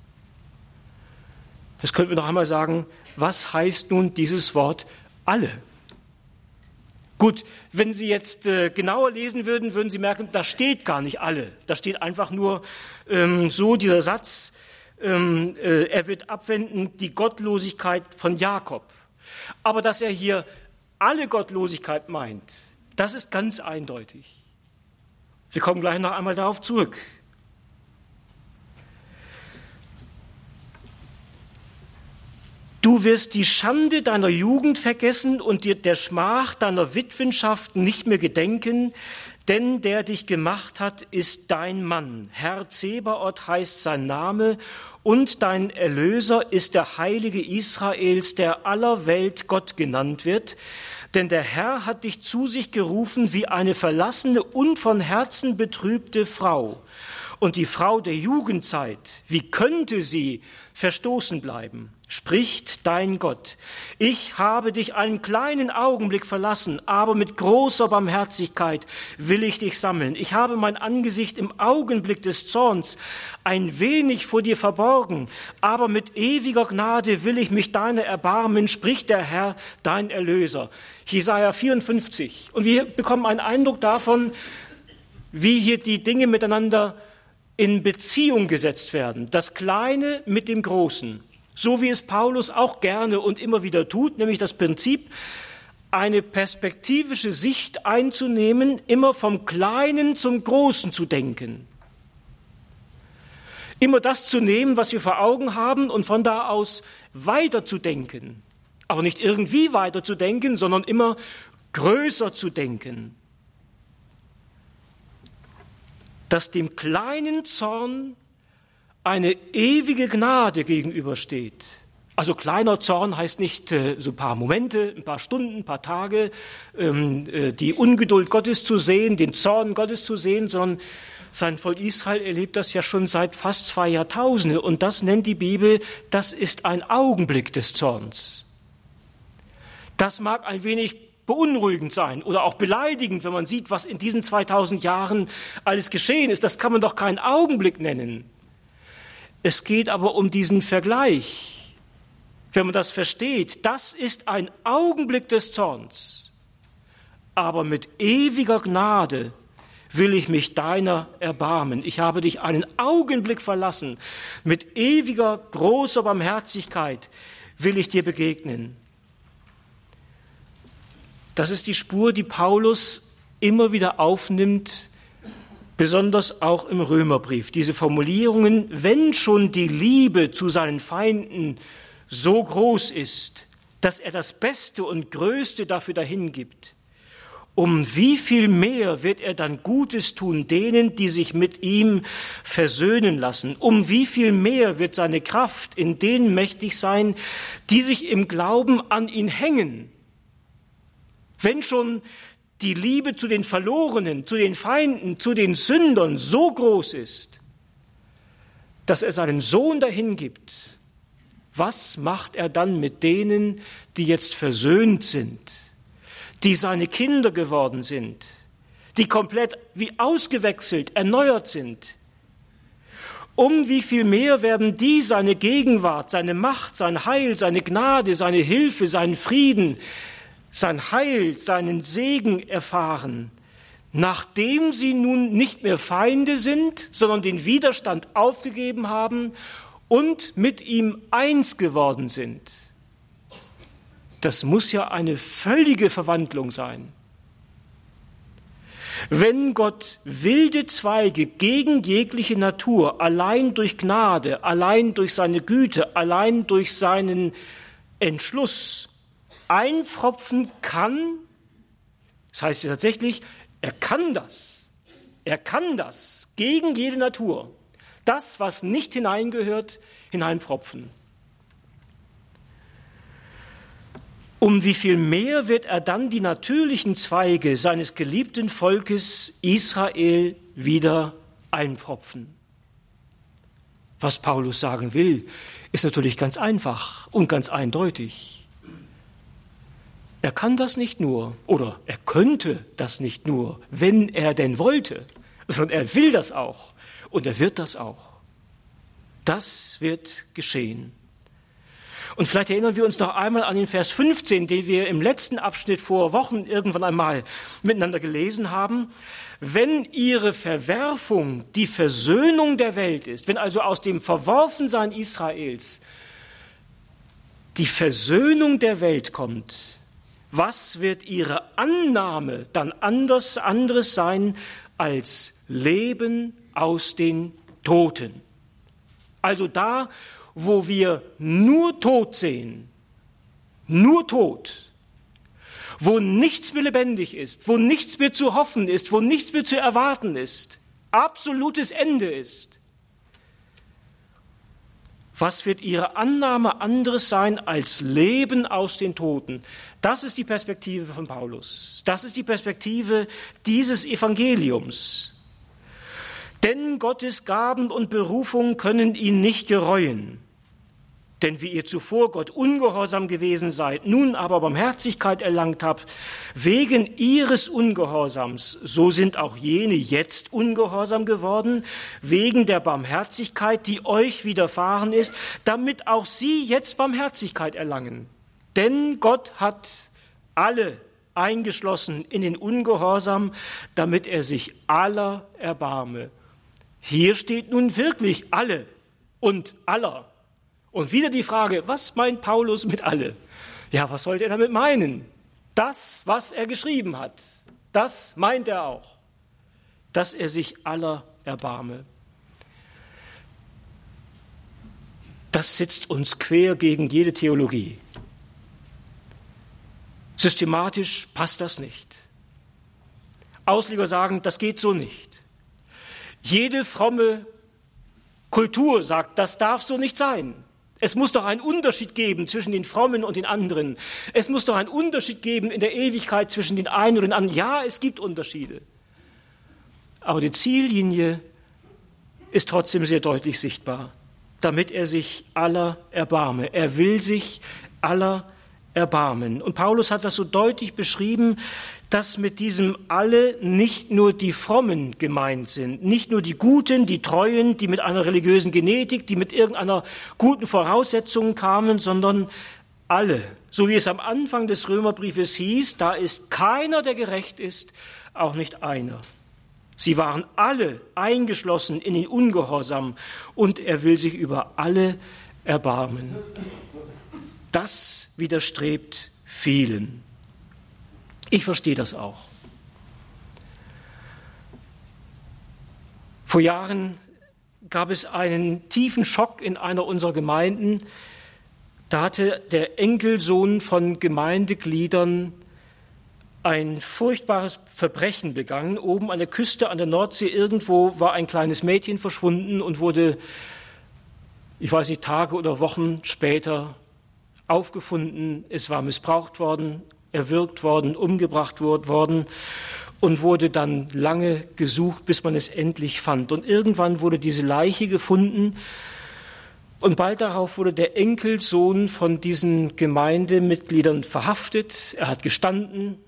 Das könnten wir noch einmal sagen, was heißt nun dieses Wort alle? Gut, wenn Sie jetzt genauer lesen würden, würden Sie merken, da steht gar nicht alle. Da steht einfach nur so dieser Satz, er wird abwenden die Gottlosigkeit von Jakob. Aber dass er hier alle Gottlosigkeit meint, das ist ganz eindeutig. Wir kommen gleich noch einmal darauf zurück. Du wirst die Schande deiner Jugend vergessen und dir der Schmach deiner Witwenschaft nicht mehr gedenken, denn der dich gemacht hat, ist dein Mann. Herr Zebaoth heißt sein Name und dein Erlöser ist der Heilige Israels, der aller Welt Gott genannt wird. Denn der Herr hat dich zu sich gerufen wie eine verlassene und von Herzen betrübte Frau. Und die Frau der Jugendzeit, wie könnte sie verstoßen bleiben? Spricht dein Gott, ich habe dich einen kleinen Augenblick verlassen, aber mit großer Barmherzigkeit will ich dich sammeln. Ich habe mein Angesicht im Augenblick des Zorns ein wenig vor dir verborgen, aber mit ewiger Gnade will ich mich deiner erbarmen, spricht der Herr, dein Erlöser. Jesaja 54. Und wir bekommen einen Eindruck davon, wie hier die Dinge miteinander in Beziehung gesetzt werden. Das Kleine mit dem Großen. So wie es Paulus auch gerne und immer wieder tut, nämlich das Prinzip, eine perspektivische Sicht einzunehmen, immer vom Kleinen zum Großen zu denken. Immer das zu nehmen, was wir vor Augen haben und von da aus weiter zu denken. Aber nicht irgendwie weiter zu denken, sondern immer größer zu denken. Dass dem kleinen Zorn eine ewige Gnade gegenübersteht. Also kleiner Zorn heißt nicht so ein paar Momente, ein paar Stunden, ein paar Tage, die Ungeduld Gottes zu sehen, den Zorn Gottes zu sehen, sondern sein Volk Israel erlebt das ja schon seit fast 2 Jahrtausenden. Und das nennt die Bibel, das ist ein Augenblick des Zorns. Das mag ein wenig beunruhigend sein oder auch beleidigend, wenn man sieht, was in diesen 2000 Jahren alles geschehen ist. Das kann man doch keinen Augenblick nennen. Es geht aber um diesen Vergleich. Wenn man das versteht, das ist ein Augenblick des Zorns. Aber mit ewiger Gnade will ich mich deiner erbarmen. Ich habe dich einen Augenblick verlassen. Mit ewiger, großer Barmherzigkeit will ich dir begegnen. Das ist die Spur, die Paulus immer wieder aufnimmt, besonders auch im Römerbrief. Diese Formulierungen, wenn schon die Liebe zu seinen Feinden so groß ist, dass er das Beste und Größte dafür dahingibt, um wie viel mehr wird er dann Gutes tun denen, die sich mit ihm versöhnen lassen? Um wie viel mehr wird seine Kraft in denen mächtig sein, die sich im Glauben an ihn hängen? Wenn schon die Liebe zu den Verlorenen, zu den Feinden, zu den Sündern so groß ist, dass er seinen Sohn dahin gibt, was macht er dann mit denen, die jetzt versöhnt sind, die seine Kinder geworden sind, die komplett wie ausgewechselt, erneuert sind? Um wie viel mehr werden die seine Gegenwart, seine Macht, sein Heil, seine Gnade, seine Hilfe, seinen Frieden, sein Heil, seinen Segen erfahren, nachdem sie nun nicht mehr Feinde sind, sondern den Widerstand aufgegeben haben und mit ihm eins geworden sind. Das muss ja eine völlige Verwandlung sein. Wenn Gott wilde Zweige gegen jegliche Natur, allein durch Gnade, allein durch seine Güte, allein durch seinen Entschluss einpfropfen kann, das heißt ja tatsächlich, er kann das gegen jede Natur, das, was nicht hineingehört, hineinpfropfen. Um wie viel mehr wird er dann die natürlichen Zweige seines geliebten Volkes Israel wieder einpfropfen? Was Paulus sagen will, ist natürlich ganz einfach und ganz eindeutig. Er kann das nicht nur, oder er könnte das nicht nur, wenn er denn wollte, sondern er will das auch und er wird das auch. Das wird geschehen. Und vielleicht erinnern wir uns noch einmal an den Vers 15, den wir im letzten Abschnitt vor Wochen irgendwann einmal miteinander gelesen haben. Wenn ihre Verwerfung die Versöhnung der Welt ist, wenn also aus dem Verworfensein Israels die Versöhnung der Welt kommt, was wird ihre Annahme dann anderes sein als Leben aus den Toten? Also da, wo wir nur Tod sehen, nur Tod, wo nichts mehr lebendig ist, wo nichts mehr zu hoffen ist, wo nichts mehr zu erwarten ist, absolutes Ende ist. Was wird ihre Annahme anderes sein als Leben aus den Toten? Das ist die Perspektive von Paulus. Das ist die Perspektive dieses Evangeliums. Denn Gottes Gaben und Berufung können ihn nicht gereuen. Denn wie ihr zuvor Gott ungehorsam gewesen seid, nun aber Barmherzigkeit erlangt habt, wegen ihres Ungehorsams, so sind auch jene jetzt ungehorsam geworden, wegen der Barmherzigkeit, die euch widerfahren ist, damit auch sie jetzt Barmherzigkeit erlangen. Denn Gott hat alle eingeschlossen in den Ungehorsam, damit er sich aller erbarme. Hier steht nun wirklich alle und aller. Und wieder die Frage, was meint Paulus mit alle? Ja, was sollte er damit meinen? Das, was er geschrieben hat, das meint er auch, dass er sich aller erbarme. Das sitzt uns quer gegen jede Theologie. Systematisch passt das nicht. Ausleger sagen, das geht so nicht. Jede fromme Kultur sagt, das darf so nicht sein. Es muss doch einen Unterschied geben zwischen den Frommen und den anderen. Es muss doch einen Unterschied geben in der Ewigkeit zwischen den einen und den anderen. Ja, es gibt Unterschiede. Aber die Ziellinie ist trotzdem sehr deutlich sichtbar, damit er sich aller erbarme. Er will sich aller erbarmen. Und Paulus hat das so deutlich beschrieben, dass mit diesem alle nicht nur die Frommen gemeint sind, nicht nur die Guten, die Treuen, die mit einer religiösen Genetik, die mit irgendeiner guten Voraussetzung kamen, sondern alle. So wie es am Anfang des Römerbriefes hieß, da ist keiner, der gerecht ist, auch nicht einer. Sie waren alle eingeschlossen in den Ungehorsam und er will sich über alle erbarmen. Das widerstrebt vielen. Ich verstehe das auch. Vor Jahren gab es einen tiefen Schock in einer unserer Gemeinden. Da hatte der Enkelsohn von Gemeindegliedern ein furchtbares Verbrechen begangen. Oben an der Küste an der Nordsee irgendwo war ein kleines Mädchen verschwunden und wurde, ich weiß nicht, Tage oder Wochen später aufgefunden. Es war missbraucht worden, erwürgt worden, umgebracht worden und wurde dann lange gesucht, bis man es endlich fand. Und irgendwann wurde diese Leiche gefunden und bald darauf wurde der Enkelsohn von diesen Gemeindemitgliedern verhaftet. Er hat gestanden,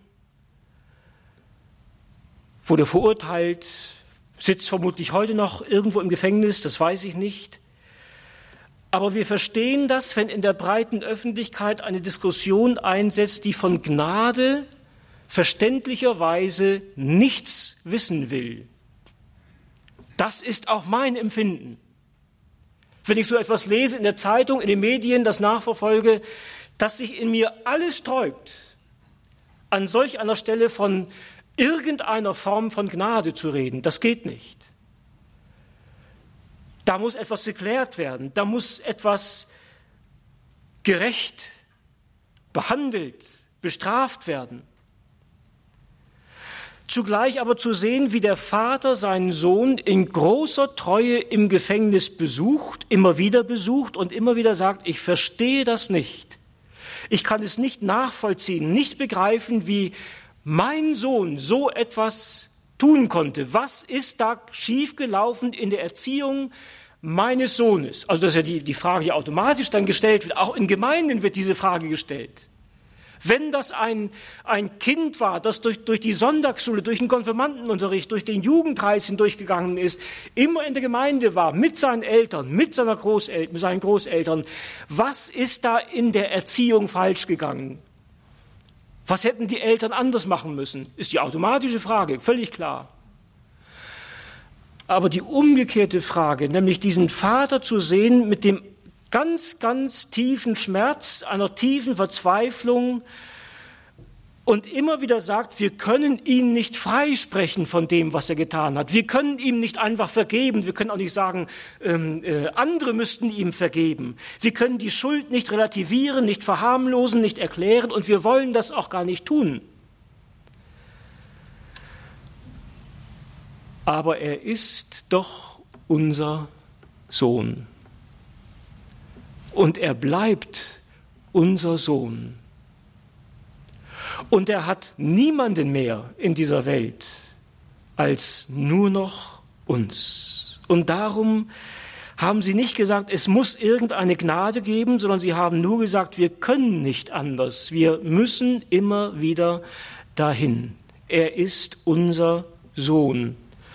wurde verurteilt, sitzt vermutlich heute noch irgendwo im Gefängnis, das weiß ich nicht. Aber wir verstehen das, wenn in der breiten Öffentlichkeit eine Diskussion einsetzt, die von Gnade verständlicherweise nichts wissen will. Das ist auch mein Empfinden. Wenn ich so etwas lese in der Zeitung, in den Medien, das nachverfolge, dass sich in mir alles sträubt, an solch einer Stelle von irgendeiner Form von Gnade zu reden. Das geht nicht. Da muss etwas geklärt werden, da muss etwas gerecht behandelt, bestraft werden. Zugleich aber zu sehen, wie der Vater seinen Sohn in großer Treue im Gefängnis besucht, immer wieder besucht und immer wieder sagt, ich verstehe das nicht. Ich kann es nicht nachvollziehen, nicht begreifen, wie mein Sohn so etwas tun konnte. Was ist da schiefgelaufen in der Erziehung meines Sohnes? Also das ist ja die Frage, die automatisch dann gestellt wird. Auch in Gemeinden wird diese Frage gestellt. Wenn das ein Kind war, das durch die Sonntagsschule, durch den Konfirmandenunterricht, durch den Jugendkreis hindurchgegangen ist, immer in der Gemeinde war, mit seinen Eltern, mit seinen Großeltern, was ist da in der Erziehung falsch gegangen? Was hätten die Eltern anders machen müssen? Ist die automatische Frage, völlig klar. Aber die umgekehrte Frage, nämlich diesen Vater zu sehen mit dem ganz, ganz tiefen Schmerz, einer tiefen Verzweiflung und immer wieder sagt, wir können ihn nicht freisprechen von dem, was er getan hat. Wir können ihm nicht einfach vergeben. Wir können auch nicht sagen, andere müssten ihm vergeben. Wir können die Schuld nicht relativieren, nicht verharmlosen, nicht erklären und wir wollen das auch gar nicht tun. Aber er ist doch unser Sohn. Und er bleibt unser Sohn. Und er hat niemanden mehr in dieser Welt als nur noch uns. Und darum haben sie nicht gesagt, es muss irgendeine Gnade geben, sondern sie haben nur gesagt, wir können nicht anders. Wir müssen immer wieder dahin. Er ist unser Sohn.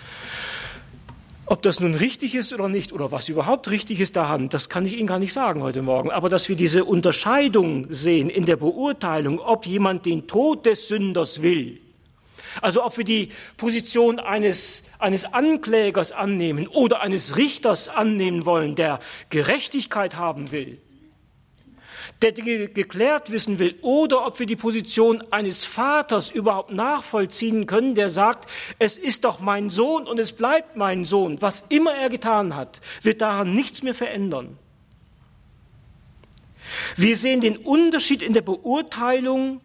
Ob das nun richtig ist oder nicht, oder was überhaupt richtig ist daran, das kann ich Ihnen gar nicht sagen heute Morgen. Aber dass wir diese Unterscheidung sehen in der Beurteilung, ob jemand den Tod des Sünders will, also ob wir die Position eines Anklägers annehmen oder eines Richters annehmen wollen, der Gerechtigkeit haben will, der Dinge geklärt wissen will, oder ob wir die Position eines Vaters überhaupt nachvollziehen können, der sagt, es ist doch mein Sohn und es bleibt mein Sohn. Was immer er getan hat, wird daran nichts mehr verändern. Wir sehen den Unterschied in der Beurteilung,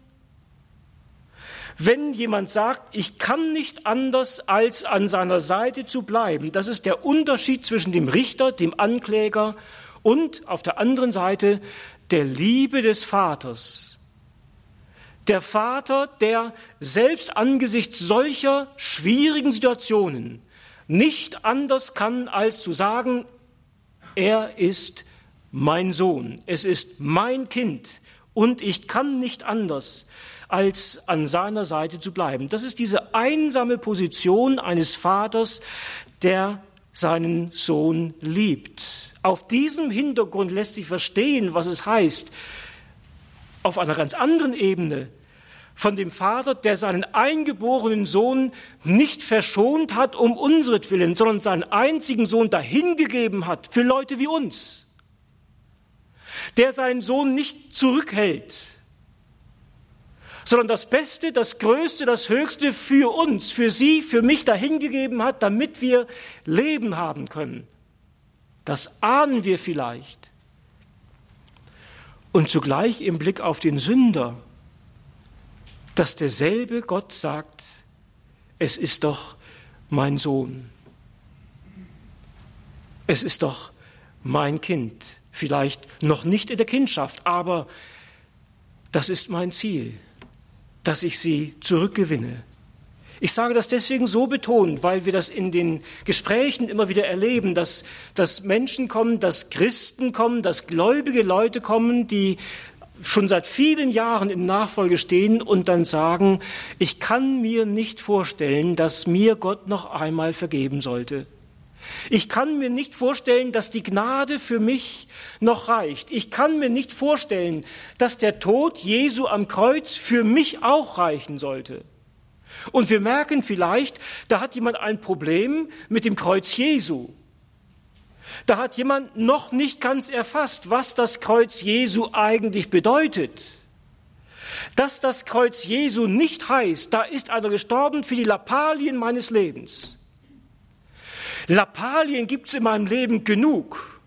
wenn jemand sagt, ich kann nicht anders, als an seiner Seite zu bleiben. Das ist der Unterschied zwischen dem Richter, dem Ankläger und auf der anderen Seite der Liebe des Vaters. Der Vater, der selbst angesichts solcher schwierigen Situationen nicht anders kann, als zu sagen, er ist mein Sohn, es ist mein Kind und ich kann nicht anders, als an seiner Seite zu bleiben. Das ist diese einsame Position eines Vaters, der seinen Sohn liebt. Auf diesem Hintergrund lässt sich verstehen, was es heißt, auf einer ganz anderen Ebene, von dem Vater, der seinen eingeborenen Sohn nicht verschont hat um unseretwillen, sondern seinen einzigen Sohn dahingegeben hat für Leute wie uns, der seinen Sohn nicht zurückhält, sondern das Beste, das Größte, das Höchste für uns, für Sie, für mich dahingegeben hat, damit wir Leben haben können. Das ahnen wir vielleicht. Und zugleich im Blick auf den Sünder, dass derselbe Gott sagt, es ist doch mein Sohn. Es ist doch mein Kind. Vielleicht noch nicht in der Kindschaft, aber das ist mein Ziel, dass ich sie zurückgewinne. Ich sage das deswegen so betont, weil wir das in den Gesprächen immer wieder erleben, dass Menschen kommen, dass Christen kommen, dass gläubige Leute kommen, die schon seit vielen Jahren in Nachfolge stehen und dann sagen, ich kann mir nicht vorstellen, dass mir Gott noch einmal vergeben sollte. Ich kann mir nicht vorstellen, dass die Gnade für mich noch reicht. Ich kann mir nicht vorstellen, dass der Tod Jesu am Kreuz für mich auch reichen sollte. Und wir merken vielleicht, da hat jemand ein Problem mit dem Kreuz Jesu. Da hat jemand noch nicht ganz erfasst, was das Kreuz Jesu eigentlich bedeutet. Dass das Kreuz Jesu nicht heißt, da ist einer gestorben für die Lappalien meines Lebens. Lappalien gibt es in meinem Leben genug.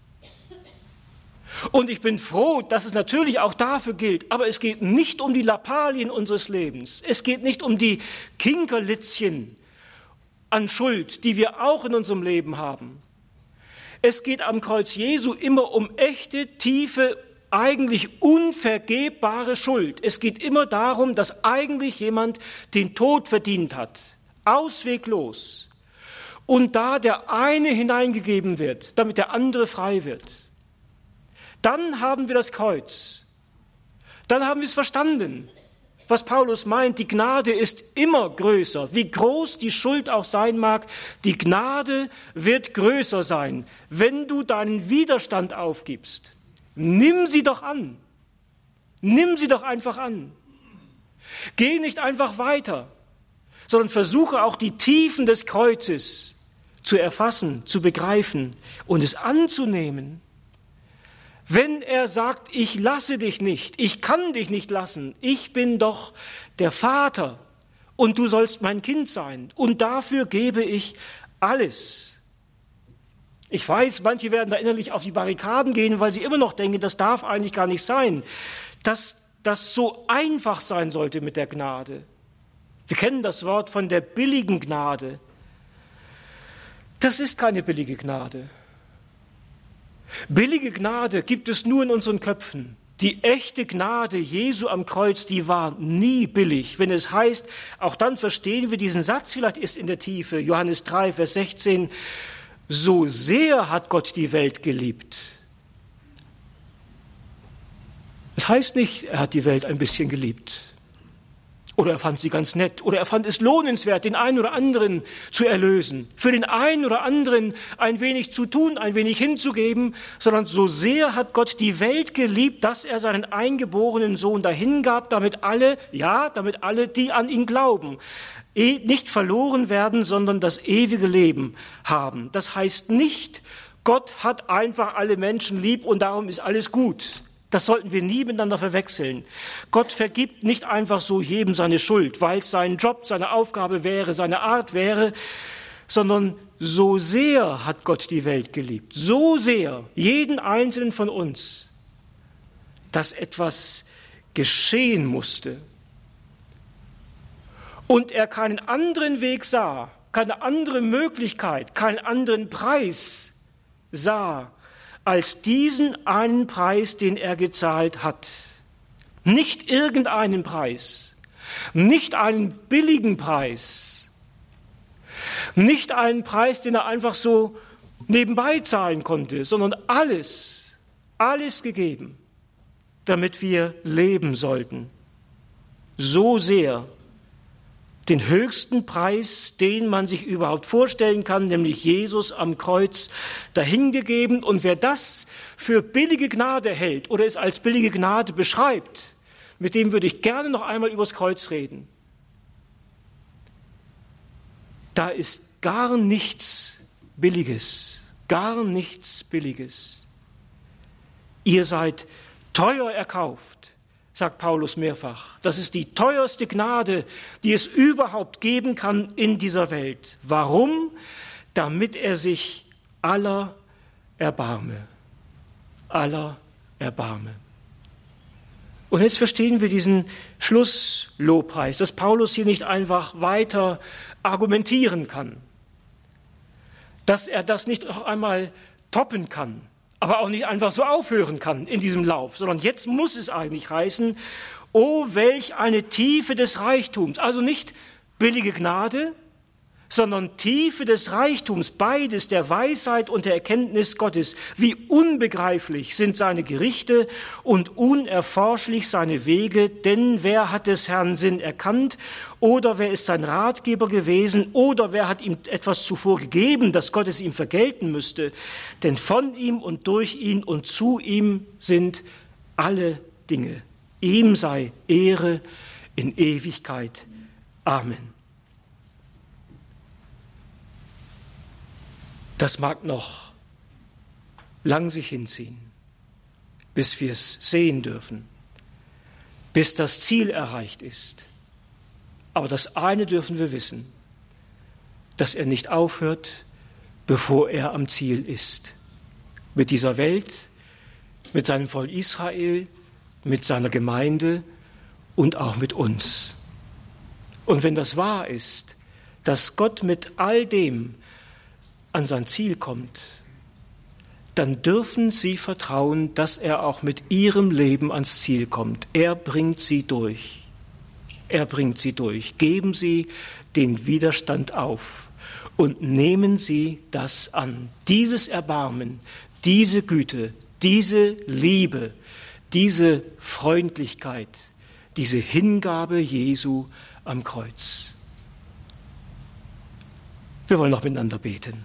Und ich bin froh, dass es natürlich auch dafür gilt, aber es geht nicht um die Lappalien unseres Lebens. Es geht nicht um die Kinkerlitzchen an Schuld, die wir auch in unserem Leben haben. Es geht am Kreuz Jesu immer um echte, tiefe, eigentlich unvergebbare Schuld. Es geht immer darum, dass eigentlich jemand den Tod verdient hat, ausweglos. Und da der eine hineingegeben wird, damit der andere frei wird. Dann haben wir das Kreuz. Dann haben wir es verstanden, was Paulus meint. Die Gnade ist immer größer. Wie groß die Schuld auch sein mag, die Gnade wird größer sein. Wenn du deinen Widerstand aufgibst, nimm sie doch an. Nimm sie doch einfach an. Geh nicht einfach weiter, sondern versuche auch die Tiefen des Kreuzes zu erfassen, zu begreifen und es anzunehmen. Wenn er sagt, ich lasse dich nicht, ich kann dich nicht lassen, ich bin doch der Vater und du sollst mein Kind sein und dafür gebe ich alles. Ich weiß, manche werden da innerlich auf die Barrikaden gehen, weil sie immer noch denken, das darf eigentlich gar nicht sein, dass das so einfach sein sollte mit der Gnade. Wir kennen das Wort von der billigen Gnade. Das ist keine billige Gnade. Billige Gnade gibt es nur in unseren Köpfen. Die echte Gnade Jesu am Kreuz, die war nie billig. Wenn es heißt, auch dann verstehen wir diesen Satz vielleicht erst in der Tiefe. Johannes 3, Vers 16. So sehr hat Gott die Welt geliebt. Es heißt nicht, er hat die Welt ein bisschen geliebt. Oder er fand sie ganz nett. Oder er fand es lohnenswert, den einen oder anderen zu erlösen. Für den einen oder anderen ein wenig zu tun, ein wenig hinzugeben. Sondern so sehr hat Gott die Welt geliebt, dass er seinen eingeborenen Sohn dahingab, damit alle, die an ihn glauben, nicht verloren werden, sondern das ewige Leben haben. Das heißt nicht, Gott hat einfach alle Menschen lieb und darum ist alles gut. Das sollten wir nie miteinander verwechseln. Gott vergibt nicht einfach so jedem seine Schuld, weil es sein Job, seine Aufgabe wäre, seine Art wäre, sondern so sehr hat Gott die Welt geliebt, so sehr, jeden einzelnen von uns, dass etwas geschehen musste. Und er keinen anderen Weg sah, keine andere Möglichkeit, keinen anderen Preis sah, als diesen einen Preis, den er gezahlt hat. Nicht irgendeinen Preis, nicht einen billigen Preis, nicht einen Preis, den er einfach so nebenbei zahlen konnte, sondern alles gegeben, damit wir leben sollten. So sehr. Den höchsten Preis, den man sich überhaupt vorstellen kann, nämlich Jesus am Kreuz dahingegeben. Und wer das für billige Gnade hält oder es als billige Gnade beschreibt, mit dem würde ich gerne noch einmal übers Kreuz reden. Da ist gar nichts Billiges, gar nichts Billiges. Ihr seid teuer erkauft, sagt Paulus mehrfach. Das ist die teuerste Gnade, die es überhaupt geben kann in dieser Welt. Warum? Damit er sich aller erbarme. Aller erbarme. Und jetzt verstehen wir diesen Schlusslobpreis, dass Paulus hier nicht einfach weiter argumentieren kann, dass er das nicht noch einmal toppen kann, aber auch nicht einfach so aufhören kann in diesem Lauf, sondern jetzt muss es eigentlich heißen, oh, welch eine Tiefe des Reichtums. Also nicht billige Gnade, sondern Tiefe des Reichtums, beides der Weisheit und der Erkenntnis Gottes. Wie unbegreiflich sind seine Gerichte und unerforschlich seine Wege, denn wer hat des Herrn Sinn erkannt oder wer ist sein Ratgeber gewesen oder wer hat ihm etwas zuvor gegeben, dass Gott es ihm vergelten müsste? Denn von ihm und durch ihn und zu ihm sind alle Dinge. Ihm sei Ehre in Ewigkeit. Amen. Das mag noch lang sich hinziehen, bis wir es sehen dürfen, bis das Ziel erreicht ist. Aber das eine dürfen wir wissen, dass er nicht aufhört, bevor er am Ziel ist. Mit dieser Welt, mit seinem Volk Israel, mit seiner Gemeinde und auch mit uns. Und wenn das wahr ist, dass Gott mit all dem an sein Ziel kommt, dann dürfen Sie vertrauen, dass er auch mit Ihrem Leben ans Ziel kommt. Er bringt Sie durch. Er bringt Sie durch. Geben Sie den Widerstand auf und nehmen Sie das an. Dieses Erbarmen, diese Güte, diese Liebe, diese Freundlichkeit, diese Hingabe Jesu am Kreuz. Wir wollen noch miteinander beten.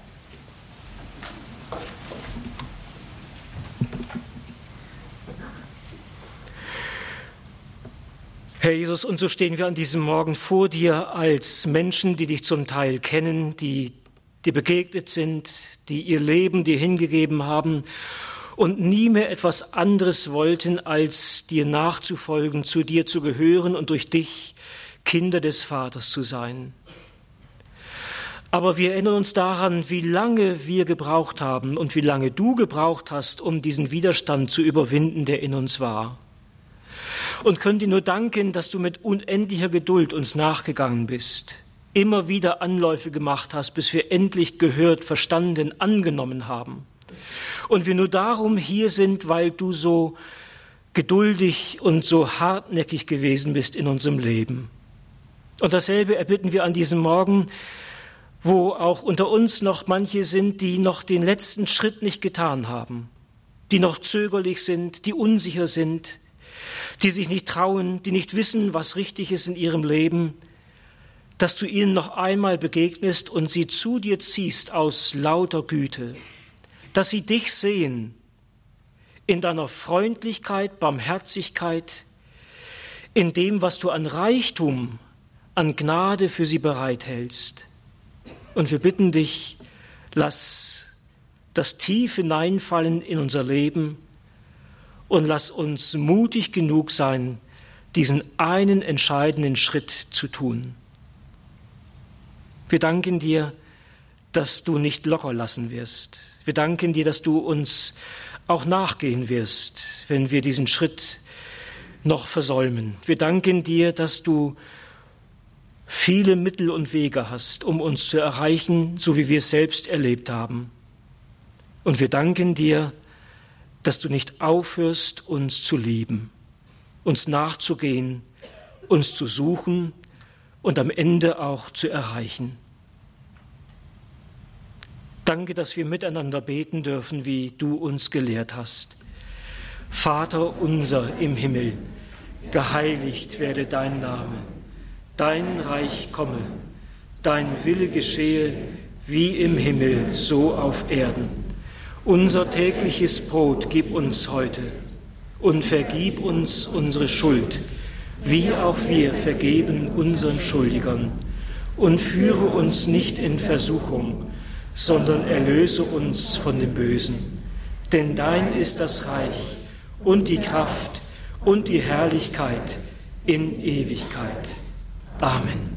Herr Jesus, und so stehen wir an diesem Morgen vor dir als Menschen, die dich zum Teil kennen, die dir begegnet sind, die ihr Leben dir hingegeben haben und nie mehr etwas anderes wollten, als dir nachzufolgen, zu dir zu gehören und durch dich Kinder des Vaters zu sein. Aber wir erinnern uns daran, wie lange wir gebraucht haben und wie lange du gebraucht hast, um diesen Widerstand zu überwinden, der in uns war. Und können dir nur danken, dass du mit unendlicher Geduld uns nachgegangen bist, immer wieder Anläufe gemacht hast, bis wir endlich gehört, verstanden, angenommen haben. Und wir nur darum hier sind, weil du so geduldig und so hartnäckig gewesen bist in unserem Leben. Und dasselbe erbitten wir an diesem Morgen, wo auch unter uns noch manche sind, die noch den letzten Schritt nicht getan haben, die noch zögerlich sind, die unsicher sind, die sich nicht trauen, die nicht wissen, was richtig ist in ihrem Leben, dass du ihnen noch einmal begegnest und sie zu dir ziehst aus lauter Güte, dass sie dich sehen in deiner Freundlichkeit, Barmherzigkeit, in dem, was du an Reichtum, an Gnade für sie bereithältst. Und wir bitten dich, lass das tief hineinfallen in unser Leben und lass uns mutig genug sein, diesen einen entscheidenden Schritt zu tun. Wir danken dir, dass du nicht locker lassen wirst. Wir danken dir, dass du uns auch nachgehen wirst, wenn wir diesen Schritt noch versäumen. Wir danken dir, dass du viele Mittel und Wege hast, um uns zu erreichen, so wie wir es selbst erlebt haben. Und wir danken dir, dass du nicht aufhörst, uns zu lieben, uns nachzugehen, uns zu suchen und am Ende auch zu erreichen. Danke, dass wir miteinander beten dürfen, wie du uns gelehrt hast. Vater unser im Himmel, geheiligt werde dein Name, dein Reich komme, dein Wille geschehe, wie im Himmel, so auf Erden. Unser tägliches Brot gib uns heute und vergib uns unsere Schuld, wie auch wir vergeben unseren Schuldigern. Und führe uns nicht in Versuchung, sondern erlöse uns von dem Bösen. Denn dein ist das Reich und die Kraft und die Herrlichkeit in Ewigkeit. Amen.